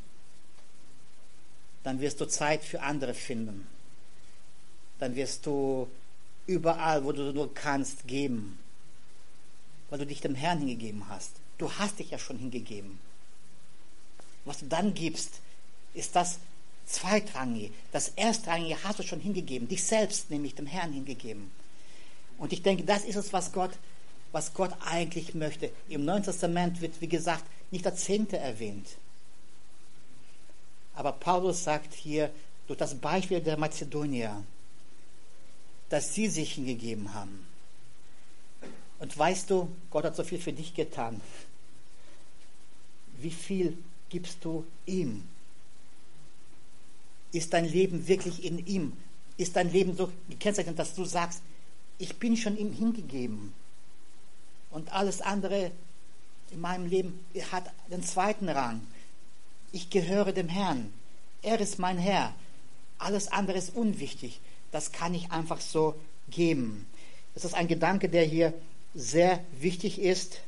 Dann wirst du Zeit für andere finden. Dann wirst du überall, wo du nur kannst, geben. Weil du dich dem Herrn hingegeben hast. Du hast dich ja schon hingegeben. Was du dann gibst, ist das Zweitrangige. Das Erstrangige hast du schon hingegeben. Dich selbst nämlich dem Herrn hingegeben. Und ich denke, das ist es, was Gott, was Gott eigentlich möchte. Im Neuen Testament wird, wie gesagt, nicht der Zehnte erwähnt. Aber Paulus sagt hier, durch das Beispiel der Mazedonier, dass sie sich hingegeben haben. Und weißt du, Gott hat so viel für dich getan. Wie viel gibst du ihm? Ist dein Leben wirklich in ihm? Ist dein Leben so gekennzeichnet, dass du sagst, ich bin schon ihm hingegeben. Und alles andere in meinem Leben hat den zweiten Rang. Ich gehöre dem Herrn. Er ist mein Herr. Alles andere ist unwichtig. Das kann ich einfach so geben. Das ist ein Gedanke, der hier sehr wichtig ist.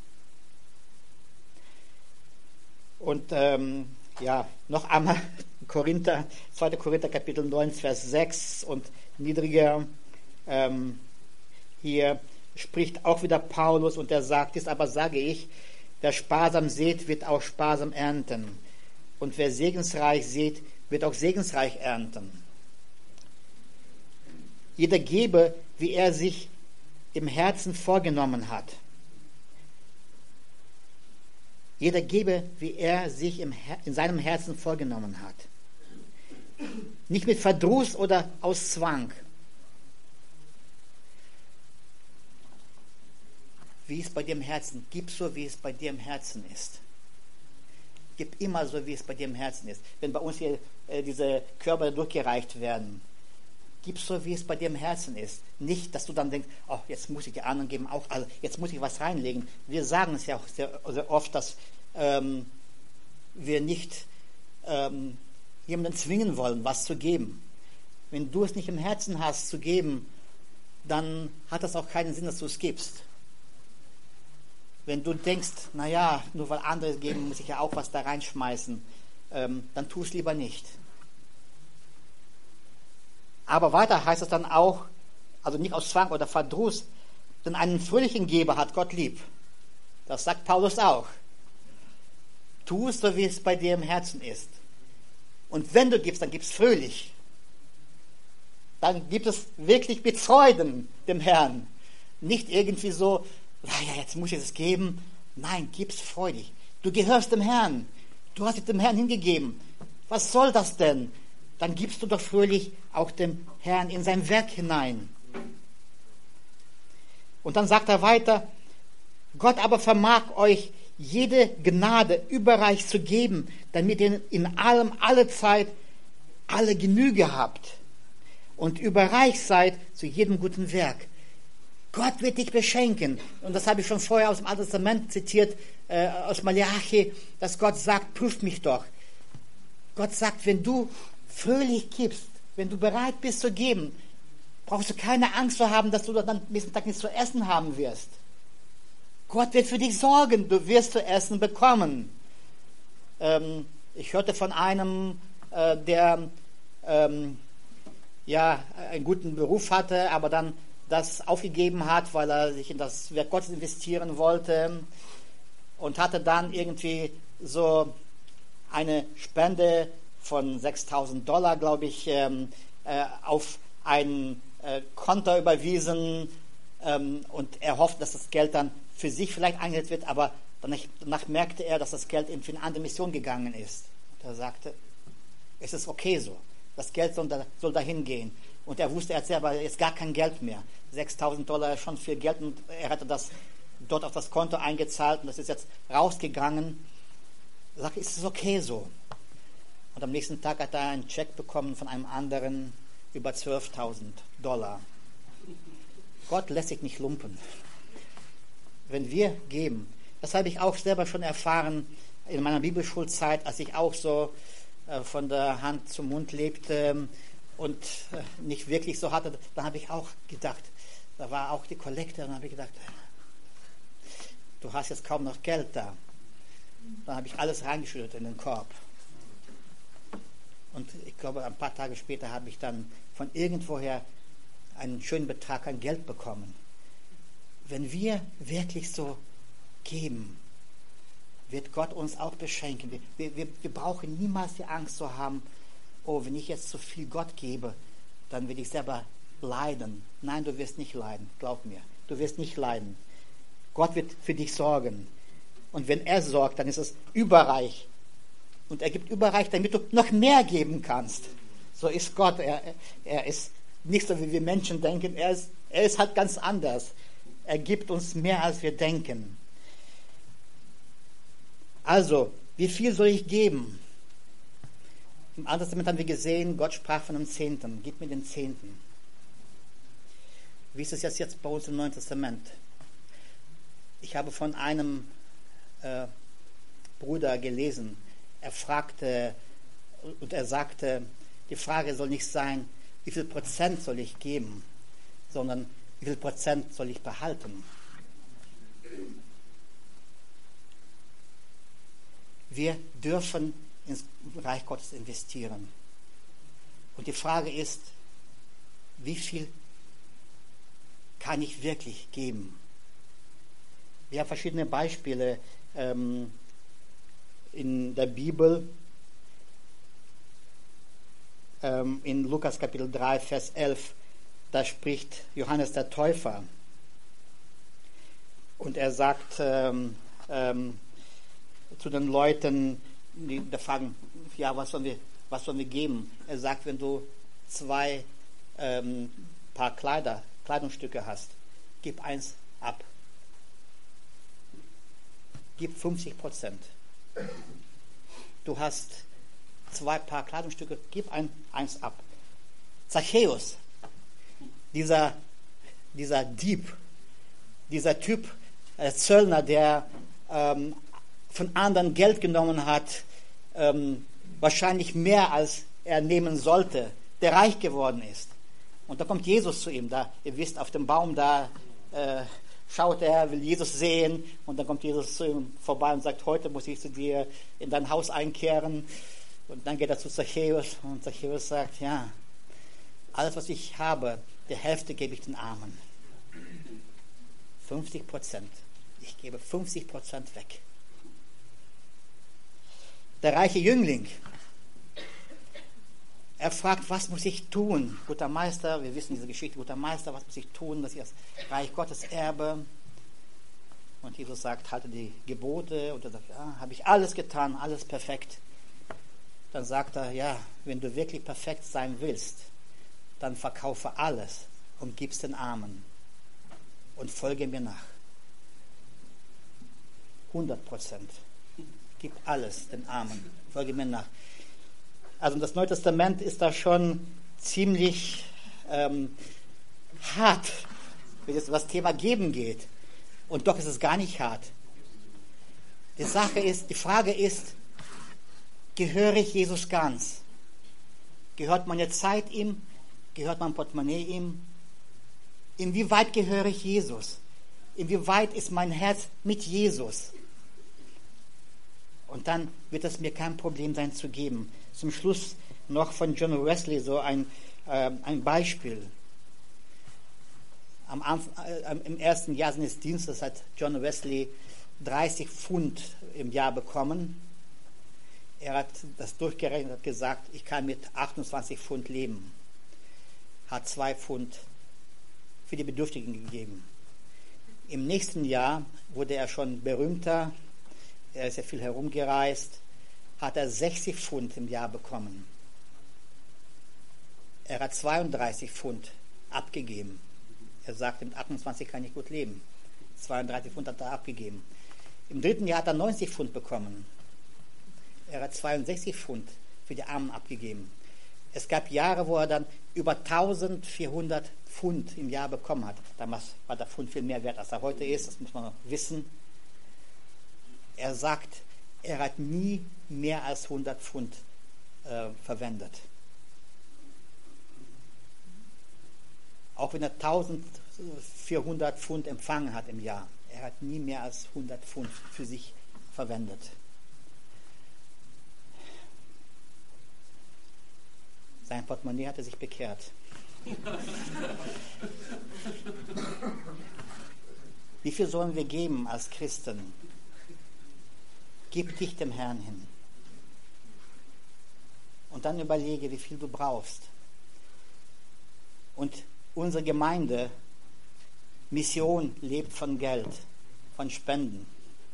Und ähm, ja, noch einmal Korinther, zweiter Korinther Kapitel neun, Vers sechs und niedriger. Ähm, hier spricht auch wieder Paulus und er sagt, jetzt aber sage ich, wer sparsam sät, wird auch sparsam ernten. Und wer segensreich sät, wird auch segensreich ernten. Jeder gebe, wie er sich im Herzen vorgenommen hat. Jeder gebe, wie er sich im Her- in seinem Herzen vorgenommen hat. Nicht mit Verdruss oder aus Zwang. Wie es bei dir im Herzen, gib so, wie es bei dir im Herzen ist. Gib immer so, wie es bei dir im Herzen ist. Wenn bei uns hier äh, diese Körper durchgereicht werden, gib so, wie es bei dir im Herzen ist. Nicht, dass du dann denkst, oh, jetzt muss ich die anderen geben, auch, also jetzt muss ich was reinlegen. Wir sagen es ja auch sehr, sehr oft, dass ähm, wir nicht ähm, jemanden zwingen wollen, was zu geben. Wenn du es nicht im Herzen hast, zu geben, dann hat das auch keinen Sinn, dass du es gibst. Wenn du denkst, naja, nur weil andere es geben, muss ich ja auch was da reinschmeißen, ähm, dann tu es lieber nicht. Aber weiter heißt es dann auch, also nicht aus Zwang oder Verdruss, denn einen fröhlichen Geber hat Gott lieb. Das sagt Paulus auch. Tu es so, wie es bei dir im Herzen ist. Und wenn du gibst, dann gibst fröhlich. Dann gibt es wirklich mit Freuden dem Herrn. Nicht irgendwie so, naja, jetzt muss ich es geben. Nein, gib's freudig. Du gehörst dem Herrn. Du hast dich dem Herrn hingegeben. Was soll das denn? Dann gibst du doch fröhlich auch dem Herrn in sein Werk hinein. Und dann sagt er weiter, Gott aber vermag euch jede Gnade überreich zu geben, damit ihr in allem, alle Zeit, alle Genüge habt und überreich seid zu jedem guten Werk. Gott wird dich beschenken. Und das habe ich schon vorher aus dem Alten Testament zitiert, äh, aus Malachi, dass Gott sagt, prüft mich doch. Gott sagt, wenn du fröhlich gibst, wenn du bereit bist zu geben, brauchst du keine Angst zu haben, dass du dann am nächsten Tag nichts zu essen haben wirst. Gott wird für dich sorgen, du wirst zu essen bekommen. Ähm, ich hörte von einem, äh, der ähm, ja einen guten Beruf hatte, aber dann das aufgegeben hat, weil er sich in das Werk Gottes investieren wollte und hatte dann irgendwie so eine Spende von sechstausend Dollar, glaube ich, ähm, äh, auf ein äh, Konto überwiesen ähm, und er hofft, dass das Geld dann für sich vielleicht eingesetzt wird, aber danach, danach merkte er, dass das Geld in eine andere Mission gegangen ist. Und er sagte, es ist okay so, das Geld soll, da, soll dahin gehen. Und er wusste, er hat selber jetzt gar kein Geld mehr. sechstausend Dollar ist schon viel Geld und er hatte das dort auf das Konto eingezahlt und das ist jetzt rausgegangen. Er sagte, ist es okay so? Und am nächsten Tag hat er einen Check bekommen von einem anderen über zwölftausend Dollar. Gott lässt sich nicht lumpen. Wenn wir geben, das habe ich auch selber schon erfahren in meiner Bibelschulzeit, als ich auch so äh, von der Hand zum Mund lebte und äh, nicht wirklich so hatte, dann habe ich auch gedacht, da war auch die Kollekte, dann habe ich gedacht, du hast jetzt kaum noch Geld da. Dann habe ich alles reingeschüttet in den Korb. Und ich glaube, ein paar Tage später habe ich dann von irgendwoher einen schönen Betrag an Geld bekommen. Wenn wir wirklich so geben, wird Gott uns auch beschenken. Wir, wir, wir brauchen niemals die Angst zu haben, oh, wenn ich jetzt zu viel Gott gebe, dann will ich selber leiden. Nein, du wirst nicht leiden, glaub mir. Du wirst nicht leiden. Gott wird für dich sorgen. Und wenn er sorgt, dann ist es überreich. Und er gibt überreich, damit du noch mehr geben kannst. So ist Gott. Er, er ist nicht so, wie wir Menschen denken. Er ist, er ist halt ganz anders. Er gibt uns mehr, als wir denken. Also, wie viel soll ich geben? Im Alten Testament haben wir gesehen, Gott sprach von einem Zehnten. Gib mir den Zehnten. Wie ist es jetzt, jetzt bei uns im Neuen Testament? Ich habe von einem äh, Bruder gelesen. Er fragte und er sagte, die Frage soll nicht sein, wie viel Prozent soll ich geben, sondern wie viel Prozent soll ich behalten? Wir dürfen ins Reich Gottes investieren. Und die Frage ist, wie viel kann ich wirklich geben? Wir haben verschiedene Beispiele ähm, in der Bibel. Ähm, in Lukas Kapitel drei, Vers elf, da spricht Johannes der Täufer. Und er sagt ähm, ähm, zu den Leuten, die da fragen, ja, was sollen wir, was sollen wir geben? Er sagt, wenn du zwei ähm, Paar Kleider, Kleidungsstücke hast, gib eins ab. Gib fünfzig Prozent. Du hast zwei Paar Kleidungsstücke, gib ein, eins ab. Zachäus, dieser, dieser Dieb, dieser Typ, der Zöllner, der ähm, von anderen Geld genommen hat, ähm, wahrscheinlich mehr als er nehmen sollte, der reich geworden ist. Und da kommt Jesus zu ihm, da, ihr wisst, auf dem Baum da äh, schaut er, will Jesus sehen, und dann kommt Jesus zu ihm vorbei und sagt, heute muss ich zu dir in dein Haus einkehren. Und dann geht er zu Zachäus und Zachäus sagt, ja, alles was ich habe, die Hälfte gebe ich den Armen. fünfzig Prozent. Ich gebe fünfzig Prozent weg. Der reiche Jüngling, er fragt, was muss ich tun? Guter Meister, wir wissen diese Geschichte, guter Meister, was muss ich tun, dass ich das Reich Gottes erbe? Und Jesus sagt, halte die Gebote. Und er sagt, ja, habe ich alles getan, alles perfekt. Dann sagt er, ja, wenn du wirklich perfekt sein willst, dann verkaufe alles und gib's den Armen und folge mir nach. hundert Prozent. Gib alles den Armen, folge mir nach. Also das Neue Testament ist da schon ziemlich ähm, hart, wenn es um das Thema Geben geht. Und doch ist es gar nicht hart. Die Sache ist, die Frage ist, gehöre ich Jesus ganz? Gehört meine Zeit ihm? Gehört mein Portemonnaie ihm? Inwieweit gehöre ich Jesus? Inwieweit ist mein Herz mit Jesus? Und dann wird es mir kein Problem sein zu geben. Zum Schluss noch von John Wesley so ein, äh, ein Beispiel. Am Anfang, äh, Im ersten Jahr seines Dienstes hat John Wesley dreißig Pfund im Jahr bekommen. Er hat das durchgerechnet und gesagt, ich kann mit achtundzwanzig Pfund leben. Hat zwei Pfund für die Bedürftigen gegeben. Im nächsten Jahr wurde er schon berühmter. Er ist ja viel herumgereist, hat er sechzig Pfund im Jahr bekommen. Er hat zweiunddreißig Pfund abgegeben. Er sagte, mit achtundzwanzig kann ich gut leben. zweiunddreißig Pfund hat er abgegeben. Im dritten Jahr hat er neunzig Pfund bekommen. Er hat zweiundsechzig Pfund für die Armen abgegeben. Es gab Jahre, wo er dann über eintausendvierhundert Pfund im Jahr bekommen hat. Damals war der Pfund viel mehr wert, als er heute ist. Das muss man wissen. Er sagt, er hat nie mehr als hundert Pfund äh, verwendet. Auch wenn er eintausendvierhundert Pfund empfangen hat im Jahr. Er hat nie mehr als hundert Pfund für sich verwendet. Sein Portemonnaie hatte sich bekehrt. Wie viel sollen wir geben als Christen? Gib dich dem Herrn hin. Und dann überlege, wie viel du brauchst. Und unsere Gemeinde, Mission, lebt von Geld, von Spenden.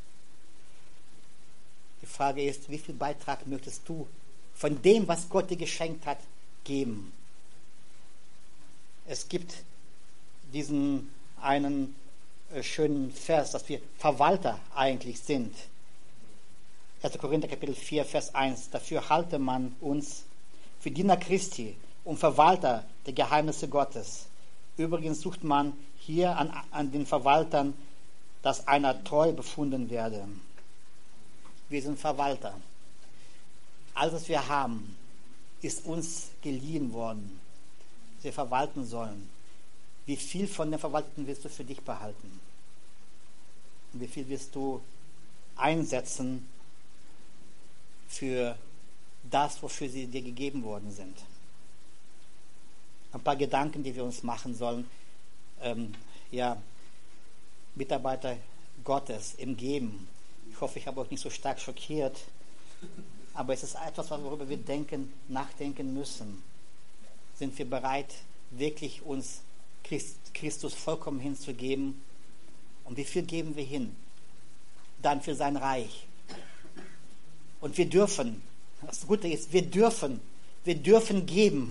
Die Frage ist, wie viel Beitrag möchtest du von dem, was Gott dir geschenkt hat, geben? Es gibt diesen einen äh, schönen Vers, dass wir Verwalter eigentlich sind. erster Korinther Kapitel vier, Vers eins. Dafür halte man uns für Diener Christi und Verwalter der Geheimnisse Gottes. Übrigens sucht man hier an, an den Verwaltern, dass einer treu befunden werde. Wir sind Verwalter. Alles, was wir haben, ist uns geliehen worden. Wir verwalten sollen. Wie viel von den Verwalteten willst du für dich behalten? Und wie viel wirst du einsetzen für das, wofür sie dir gegeben worden sind? Ein paar Gedanken, die wir uns machen sollen. Ähm, ja, Mitarbeiter Gottes im Geben. Ich hoffe, ich habe euch nicht so stark schockiert. Aber es ist etwas, worüber wir denken, nachdenken müssen. Sind wir bereit, wirklich uns Christ, Christus vollkommen hinzugeben? Und wie viel geben wir hin? Dann für sein Reich. Und wir dürfen, das Gute ist, wir dürfen, wir dürfen geben.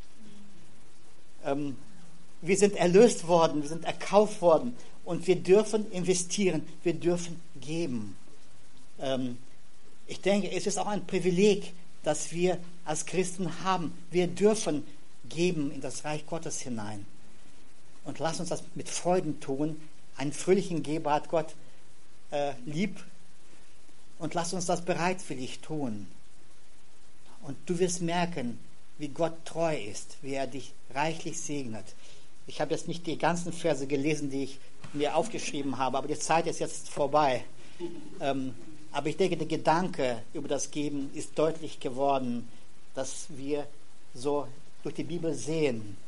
Ähm, wir sind erlöst worden, wir sind erkauft worden und wir dürfen investieren, wir dürfen geben. Ähm, ich denke, es ist auch ein Privileg, das wir als Christen haben. Wir dürfen geben in das Reich Gottes hinein. Und lass uns das mit Freuden tun. Einen fröhlichen Geber hat Gott äh, lieb. Und lass uns das bereitwillig tun. Und du wirst merken, wie Gott treu ist, wie er dich reichlich segnet. Ich habe jetzt nicht die ganzen Verse gelesen, die ich mir aufgeschrieben habe, aber die Zeit ist jetzt vorbei. Ähm, aber ich denke, der Gedanke über das Geben ist deutlich geworden, dass wir so durch die Bibel sehen,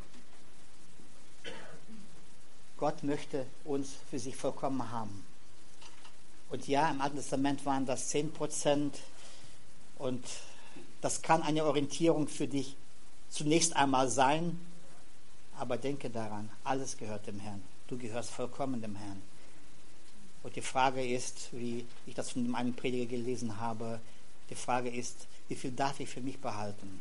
Gott möchte uns für sich vollkommen haben. Und ja, im Alten Testament waren das zehn Prozent und das kann eine Orientierung für dich zunächst einmal sein, aber denke daran, alles gehört dem Herrn. Du gehörst vollkommen dem Herrn. Und die Frage ist, wie ich das von einem Prediger gelesen habe, die Frage ist, wie viel darf ich für mich behalten?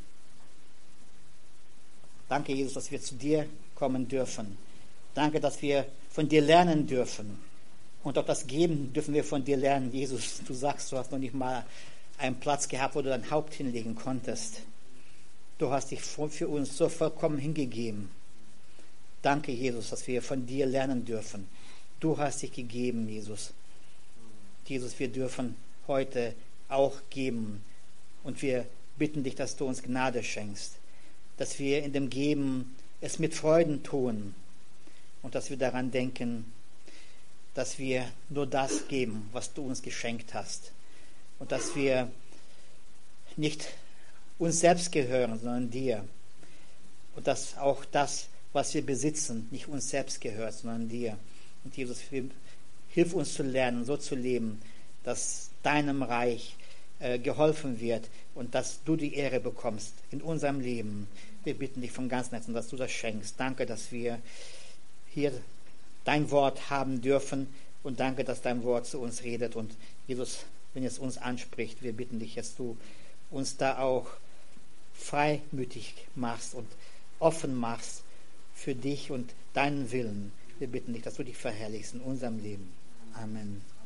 Danke, Jesus, dass wir zu dir kommen dürfen. Danke, dass wir von dir lernen dürfen. Und auch das Geben dürfen wir von dir lernen. Jesus, du sagst, du hast noch nicht mal einen Platz gehabt, wo du dein Haupt hinlegen konntest. Du hast dich für uns so vollkommen hingegeben. Danke, Jesus, dass wir von dir lernen dürfen. Du hast dich gegeben, Jesus. Jesus, wir dürfen heute auch geben. Und wir bitten dich, dass du uns Gnade schenkst. Dass wir in dem Geben es mit Freuden tun. Und dass wir daran denken, dass wir nur das geben, was du uns geschenkt hast. Und dass wir nicht uns selbst gehören, sondern dir. Und dass auch das, was wir besitzen, nicht uns selbst gehört, sondern dir. Und Jesus, hilf uns zu lernen, so zu leben, dass deinem Reich äh, geholfen wird und dass du die Ehre bekommst in unserem Leben. Wir bitten dich von ganzem Herzen, dass du das schenkst. Danke, dass wir hier dein Wort haben dürfen und danke, dass dein Wort zu uns redet. Und Jesus, wenn es uns anspricht, wir bitten dich, dass du uns da auch freimütig machst und offen machst für dich und deinen Willen. Wir bitten dich, dass du dich verherrlichst in unserem Leben. Amen.